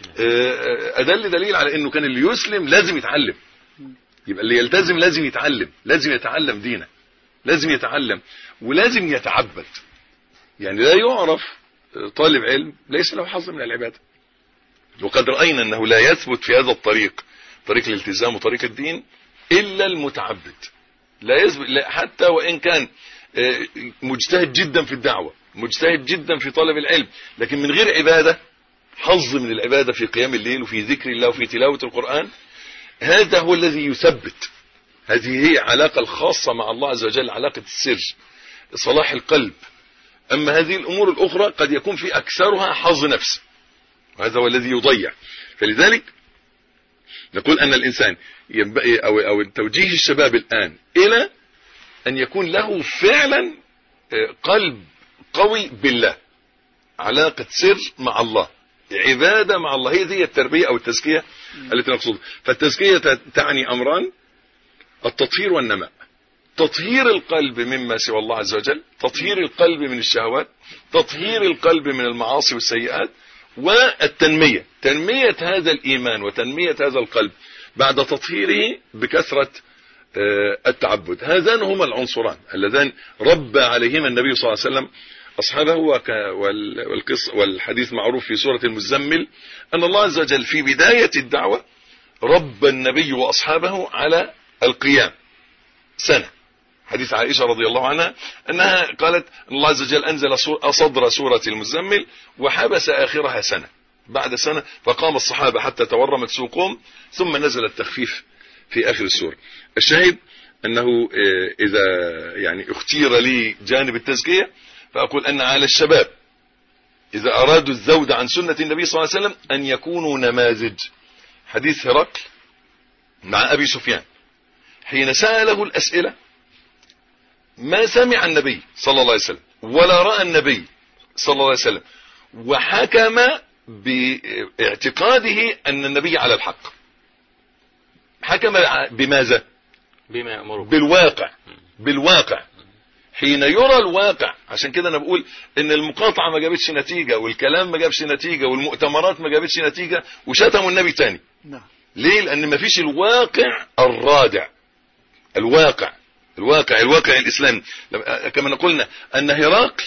أدل دليل على انه كان اللي يسلم لازم يتعلم. يبقى اللي يلتزم لازم يتعلم، لازم يتعلم دينه، لازم يتعلم ولازم يتعبد. يعني لا يعرف طالب علم ليس له حظ من العبادة. وقد رأينا أنه لا يثبت في هذا الطريق، طريق الالتزام وطريق الدين، إلا المتعبد. لا يثبت حتى وإن كان مجتهد جدا في الدعوة، مجتهد جدا في طلب العلم، لكن من غير عبادة، حظ من العبادة في قيام الليل وفي ذكر الله وفي تلاوة القرآن، هذا هو الذي يثبت. هذه هي علاقة الخاصة مع الله عز وجل، علاقة السر، صلاح القلب. أما هذه الأمور الأخرى قد يكون في أكثرها حظ نفس، وهذا هو الذي يضيع. فلذلك نقول أن الإنسان ينبغي أو توجيه الشباب الآن إلى أن يكون له فعلا قلب قوي بالله، علاقة سر مع الله، عبادة مع الله. هي التربية أو التزكية التي نقصدها. فالتزكية تعني أمران: التطهير والنماء. تطهير القلب مما سوى الله عز وجل، تطهير القلب من الشهوات، تطهير القلب من المعاصي والسيئات، والتنمية، تنمية هذا الإيمان وتنمية هذا القلب بعد تطهيره بكثرة التعبد. هذان هما العنصران اللذان ربى عليهما النبي صلى الله عليه وسلم أصحابه. والحديث معروف في سورة المزمل أن الله عز وجل في بداية الدعوة ربى النبي وأصحابه على القيام سنة. حديث عائشة رضي الله عنها أنها قالت أن الله عز وجل أنزل صدر سورة المزمل وحبس آخرها سنة. بعد سنة فقام الصحابة حتى تورمت سوقهم، ثم نزل التخفيف في آخر السورة. الشاهد أنه إذا يعني اختير لي جانب التزكية فأقول أن على الشباب إذا أرادوا الزود عن سنة النبي صلى الله عليه وسلم أن يكونوا نماذج. حديث هرقل مع أبي سفيان حين سأله الأسئلة ما سمع النبي صلى الله عليه وسلم ولا رأى النبي صلى الله عليه وسلم، وحكم باعتقاده أن النبي على الحق. حكم بماذا؟ بما يأمره بالواقع حين يرى الواقع. عشان كده أنا بقول إن المقاطعة ما جابتش نتيجة، والكلام ما جابش نتيجة، والمؤتمرات ما جابتش نتيجة، وشتموا النبي تاني. ليه؟ لأن ما فيش الواقع الرادع، الواقع الإسلامي. كما قلنا أن هرقل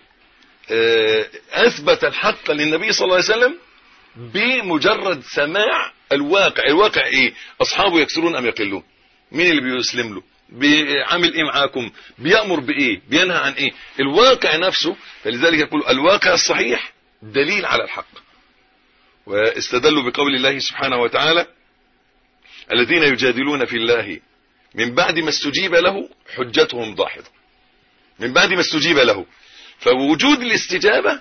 أثبت الحق للنبي صلى الله عليه وسلم بمجرد سماع الواقع. الواقع إيه؟ أصحابه يكسرون أم يقلون؟ مين اللي بيسلم له؟ بيعمل إيه معاكم؟ بيأمر بإيه؟ بينهى عن إيه؟ الواقع نفسه. فلذلك يقول الواقع الصحيح دليل على الحق. واستدلوا بقول الله سبحانه وتعالى الذين يجادلون في الله من بعد ما استجيب له حجتهم داحضة. من بعد ما استجيب له، فوجود الاستجابة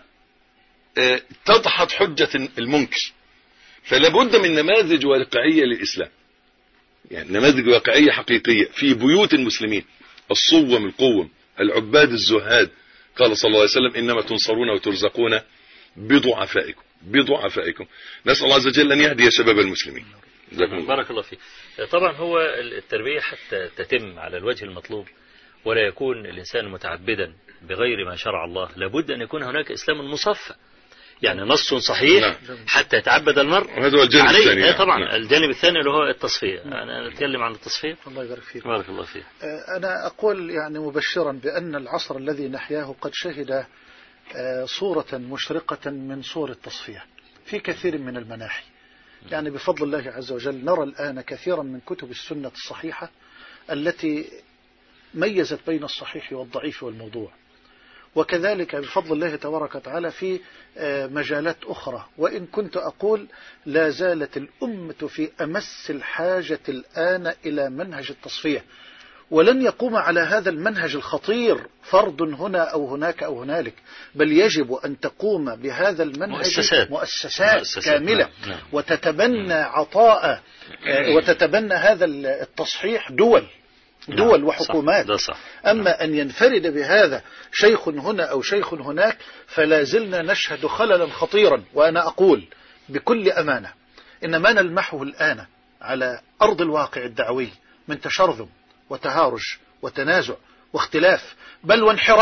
تدحض حجة المنكر. فلا بد من نماذج واقعية للإسلام، يعني نماذج واقعية حقيقية في بيوت المسلمين، الصوم القوم العباد الزهاد. قال صلى الله عليه وسلم إنما تنصرون وترزقون بضعفائكم. نسأل الله عز وجل أن يهدي شباب المسلمين. بارك الله فيك. طبعا هو التربية حتى تتم على الوجه المطلوب ولا يكون الإنسان متعبدا بغير ما شرع الله، لابد أن يكون هناك إسلام مصفى، يعني نص صحيح حتى يتعبد المرء. وهذا هو الجانب الثاني. طبعا الجانب الثاني اللي هو التصفية. أنا أتكلم عن التصفية. الله يبارك فيك. بارك الله فيك. أنا أقول يعني مبشرا بأن العصر الذي نحياه قد شهد صورة مشرقة من صور التصفية في كثير من المناحي. يعني بفضل الله عز وجل نرى الآن كثيرا من كتب السنة الصحيحة التي ميزت بين الصحيح والضعيف والموضوع، وكذلك بفضل الله تبارك وتعالى في مجالات أخرى. وإن كنت أقول لا زالت الأمة في أمس الحاجة الآن إلى منهج التصفية، ولن يقوم على هذا المنهج الخطير فرد هنا أو هناك أو هنالك، بل يجب أن تقوم بهذا المنهج مؤسسات كاملة. وتتبنى عطاء وتتبنى هذا التصحيح دول وحكومات. أما أن ينفرد بهذا شيخ هنا أو شيخ هناك فلا زلنا نشهد خللا خطيرا. وأنا أقول بكل أمانة إن ما نلمحه الآن على أرض الواقع الدعوي من تشرذم وتهارج وتنازع واختلاف بل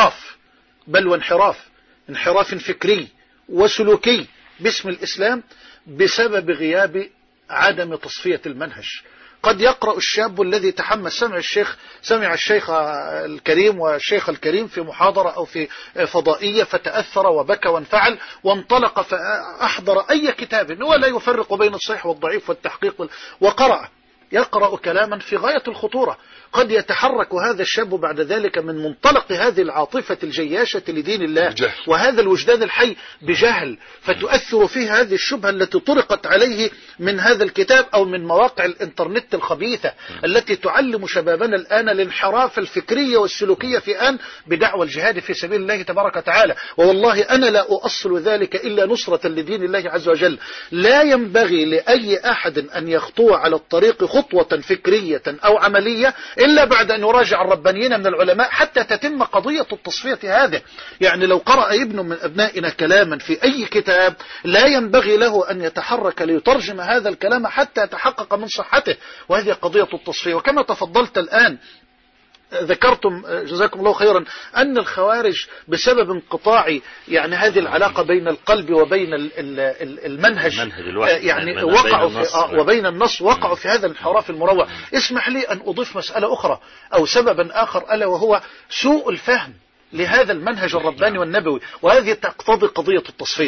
وانحراف فكري وسلوكي باسم الإسلام بسبب غياب عدم تصفية المنهج. قد يقرأ الشاب الذي تحمس سمع الشيخ الكريم والشيخ الكريم في محاضرة أو في فضائية فتأثر وبكى وانفعل وانطلق فأحضر أي كتاب ولا يفرق بين الصحيح والضعيف والتحقيق يقرأ كلاما في غاية الخطورة. قد يتحرك هذا الشاب بعد ذلك من منطلق هذه العاطفة الجياشة لدين الله وهذا الوجدان الحي بجهل، فتؤثر فيه هذه الشبهة التي طرقت عليه من هذا الكتاب أو من مواقع الإنترنت الخبيثة التي تعلم شبابنا الآن الانحراف الفكرية والسلوكية في آن بدعوى الجهاد في سبيل الله تبارك وتعالى. ووالله أنا لا أؤصل ذلك إلا نصرة لدين الله عز وجل. لا ينبغي لأي أحد أن يخطو على الطريق خطوة فكرية أو عملية إلا بعد أن يراجع الربانيين من العلماء حتى تتم قضية التصفية هذه. يعني لو قرأ ابن من أبنائنا كلاما في أي كتاب لا ينبغي له أن يتحرك ليترجم هذا الكلام حتى يتحقق من صحته، وهذه قضية التصفية. وكما تفضلت الآن ذكرتم جزاكم الله خيرا أن الخوارج بسبب انقطاع يعني هذه العلاقة بين القلب وبين المنهج يعني وقعوا في وبين النص وقعوا في هذا الانحراف المروع. اسمح لي أن أضيف مسألة أخرى أو سببا آخر ألا وهو سوء الفهم لهذا المنهج الرباني والنبوي، وهذه تقتضي قضية التصفية.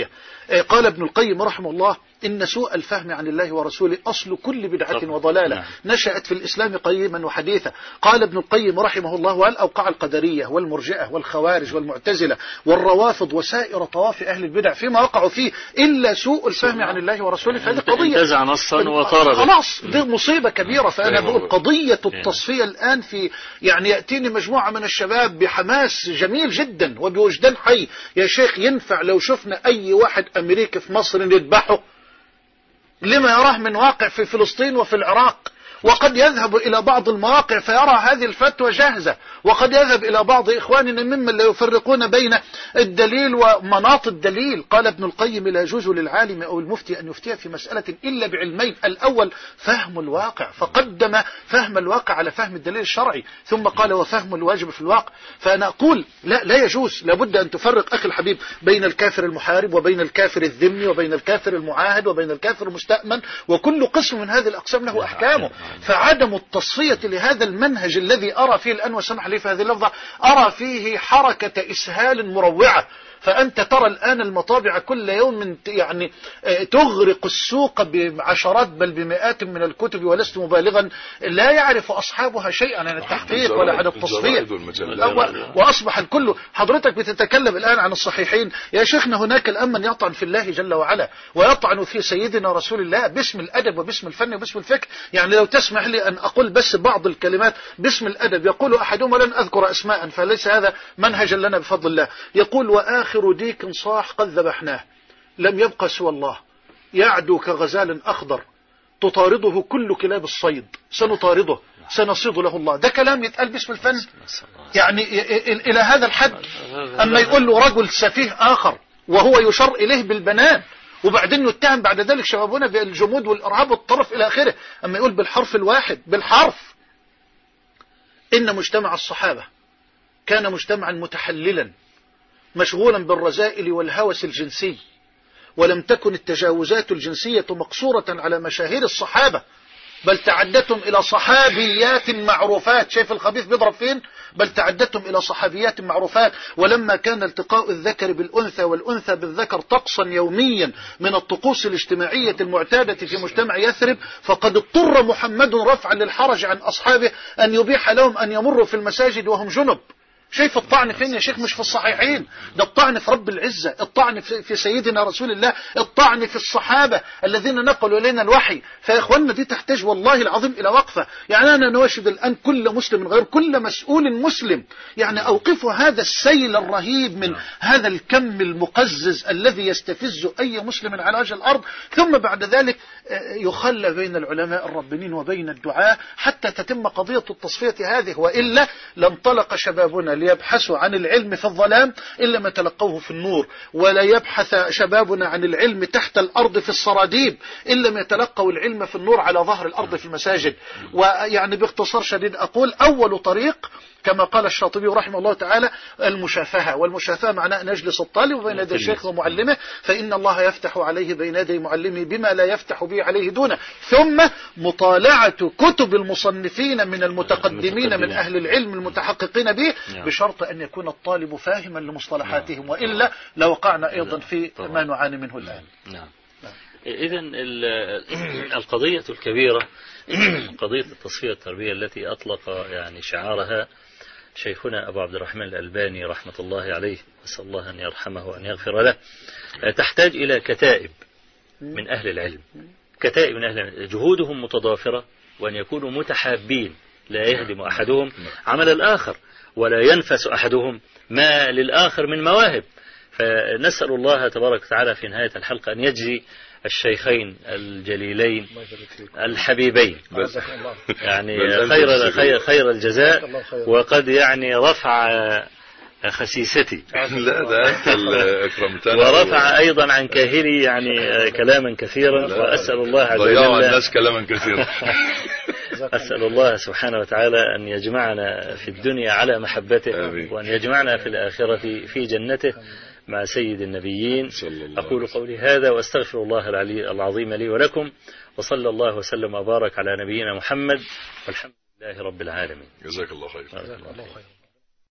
قال ابن القيم رحمه الله إن سوء الفهم عن الله ورسوله أصل كل بدعة وضلالة نشأت في الإسلام قيما وحديثا. قال ابن القيم رحمه الله وهل أوقع القدرية والمرجئة والخوارج والمعتزلة والروافض وسائر طواف أهل البدع فيما وقعوا فيه إلا سوء الفهم عن الله ورسوله. فهذه قضية انتزع نصا وطرد خلاص، دي مصيبة كبيرة. فأنا بقول قضية التصفية الآن في يعني يأتيني مجموعة من الشباب بحماس جميل جدا وبوجدان حي، يا شيخ ينفع لو شفنا أي واحد أمريكي في مصر نذبحه لما يراه من واقع في فلسطين وفي العراق، وقد يذهب إلى بعض المواقع فيرى هذه الفتوى جاهزة، وقد يذهب إلى بعض إخواننا ممن لا يفرقون بين الدليل ومناط الدليل. قال ابن القيم لا يجوز للعالم أو المفتي أن يفتي في مسألة إلا بعلمين، الأول فهم الواقع، فقدم فهم الواقع على فهم الدليل الشرعي، ثم قال وفهم الواجب في الواقع. فأنا أقول لا يجوز، لابد أن تفرق أخي الحبيب بين الكافر المحارب وبين الكافر الذمي وبين الكافر المعاهد وبين الكافر المستأمن، وكل قسم من هذه الأقسام له أحكامه. فعدم التصفية لهذا المنهج الذي أرى فيه الآن، وسمح لي في هذه اللفظة، أرى فيه حركة إسهال مروعة. فأنت ترى الآن المطابع كل يوم يعني تغرق السوق بعشرات بل بمئات من الكتب، ولست مبالغا، لا يعرف أصحابها شيئا عن التحقيق ولا عن التصفية، وأصبح الكل. حضرتك بتتكلم الآن عن الصحيحين، يا شيخنا هناك الآن من يطعن في الله جل وعلا ويطعن في سيدنا رسول الله باسم الأدب وباسم الفن وباسم الفكر. يعني لو تسمح لي أن أقول بس بعض الكلمات باسم الأدب، يقول أحدهم ولن أذكر أسماء فليس هذا منهجا لنا بفضل الله، يقول وآخر ديك صاح قد ذبحناه لم يبقى سوى الله يعدو كغزال أخضر تطارده كل كلاب الصيد سنطارده سنصيد له الله. ده كلام يتقال باسم الفن يعني إلى هذا الحد. أما يقول له رجل سفيه آخر وهو يشار إليه بالبنان، وبعدين يتهم بعد ذلك شبابنا بالجمود والإرهاب والطرف إلى آخره. أما يقول بالحرف الواحد بالحرف إن مجتمع الصحابة كان مجتمعا متحللا مشغولا بالرذائل والهوس الجنسي، ولم تكن التجاوزات الجنسية مقصورة على مشاهير الصحابة، بل تعدتم إلى صحابيات معروفات. شايف الخبيث بيضرب فين؟ بل تعدتم إلى صحابيات معروفات. ولما كان التقاء الذكر بالأنثى والأنثى بالذكر طقسا يوميا من الطقوس الاجتماعية المعتادة في مجتمع يثرب، فقد اضطر محمد رفعا للحرج عن أصحابه أن يبيح لهم أن يمروا في المساجد وهم جنب. شايف الطعن فين يا شيخ؟ مش في الصحيحين، ده الطعن في رب العزة، الطعن في سيدنا رسول الله، الطعن في الصحابة الذين نقلوا إلينا الوحي. فيا إخواننا دي تحتاج والله العظيم إلى وقفة. يعني أنا نواشد الآن كل مسلم غير كل مسؤول مسلم، يعني أوقفوا هذا السيل الرهيب من هذا الكم المقزز الذي يستفز أي مسلم على وجه الأرض، ثم بعد ذلك يخلى بين العلماء الربانيين وبين الدعاة حتى تتم قضية التصفية هذه، وإلا لانطلق شبابنا ليبحثوا عن العلم في الظلام إلا ما تلقوه في النور، ولا يبحث شبابنا عن العلم تحت الأرض في السراديب إلا ما يتلقوا العلم في النور على ظهر الأرض في المساجد. ويعني باختصار شديد أقول أول طريق كما قال الشاطبي رحمه الله تعالى المشافهة، والمشافهة معناه أن يجلس الطالب بين يدي الشيخ ومعلمه، فإن الله يفتح عليه بين يدي معلمه بما لا يفتح به عليه دونه، ثم مطالعة كتب المصنفين من المتقدمين من أهل العلم المتحققين به، بشرط أن يكون الطالب فاهما لمصطلحاتهم، وإلا لوقعنا أيضا في ما نعاني منه الآن. نعم. إذن القضية الكبيرة قضية التصفية التربية التي أطلق يعني شعارها شيخنا أبو عبد الرحمن الألباني رحمة الله عليه، أسأل الله أن يرحمه وأن يغفر له، تحتاج إلى كتائب من أهل العلم، كتائب من أهل العلم جهودهم متضافرة، وأن يكونوا متحابين لا يهدم أحدهم عمل الآخر ولا ينفس أحدهم ما للآخر من مواهب. فنسأل الله تبارك وتعالى في نهاية الحلقة أن يجزي الشيخين الجليلين الحبيبين يعني خير الجزاء، وقد يعني رفع خسيستي لا ده أنت أكرمتنا، ورفع أيضا عن كاهلي يعني كلاما كثيرا، وأسأل الله عز وجل ضيعوا الناس كلاما كثيرا. أسأل الله سبحانه وتعالى أن يجمعنا في الدنيا على محبته، وأن يجمعنا في الآخرة في جنته مع سيد النبيين. أقول قولي هذا وأستغفر الله العلي العظيم لي ولكم، وصلى الله وسلم وبارك على نبينا محمد، والحمد لله رب العالمين. جزاك الله خير.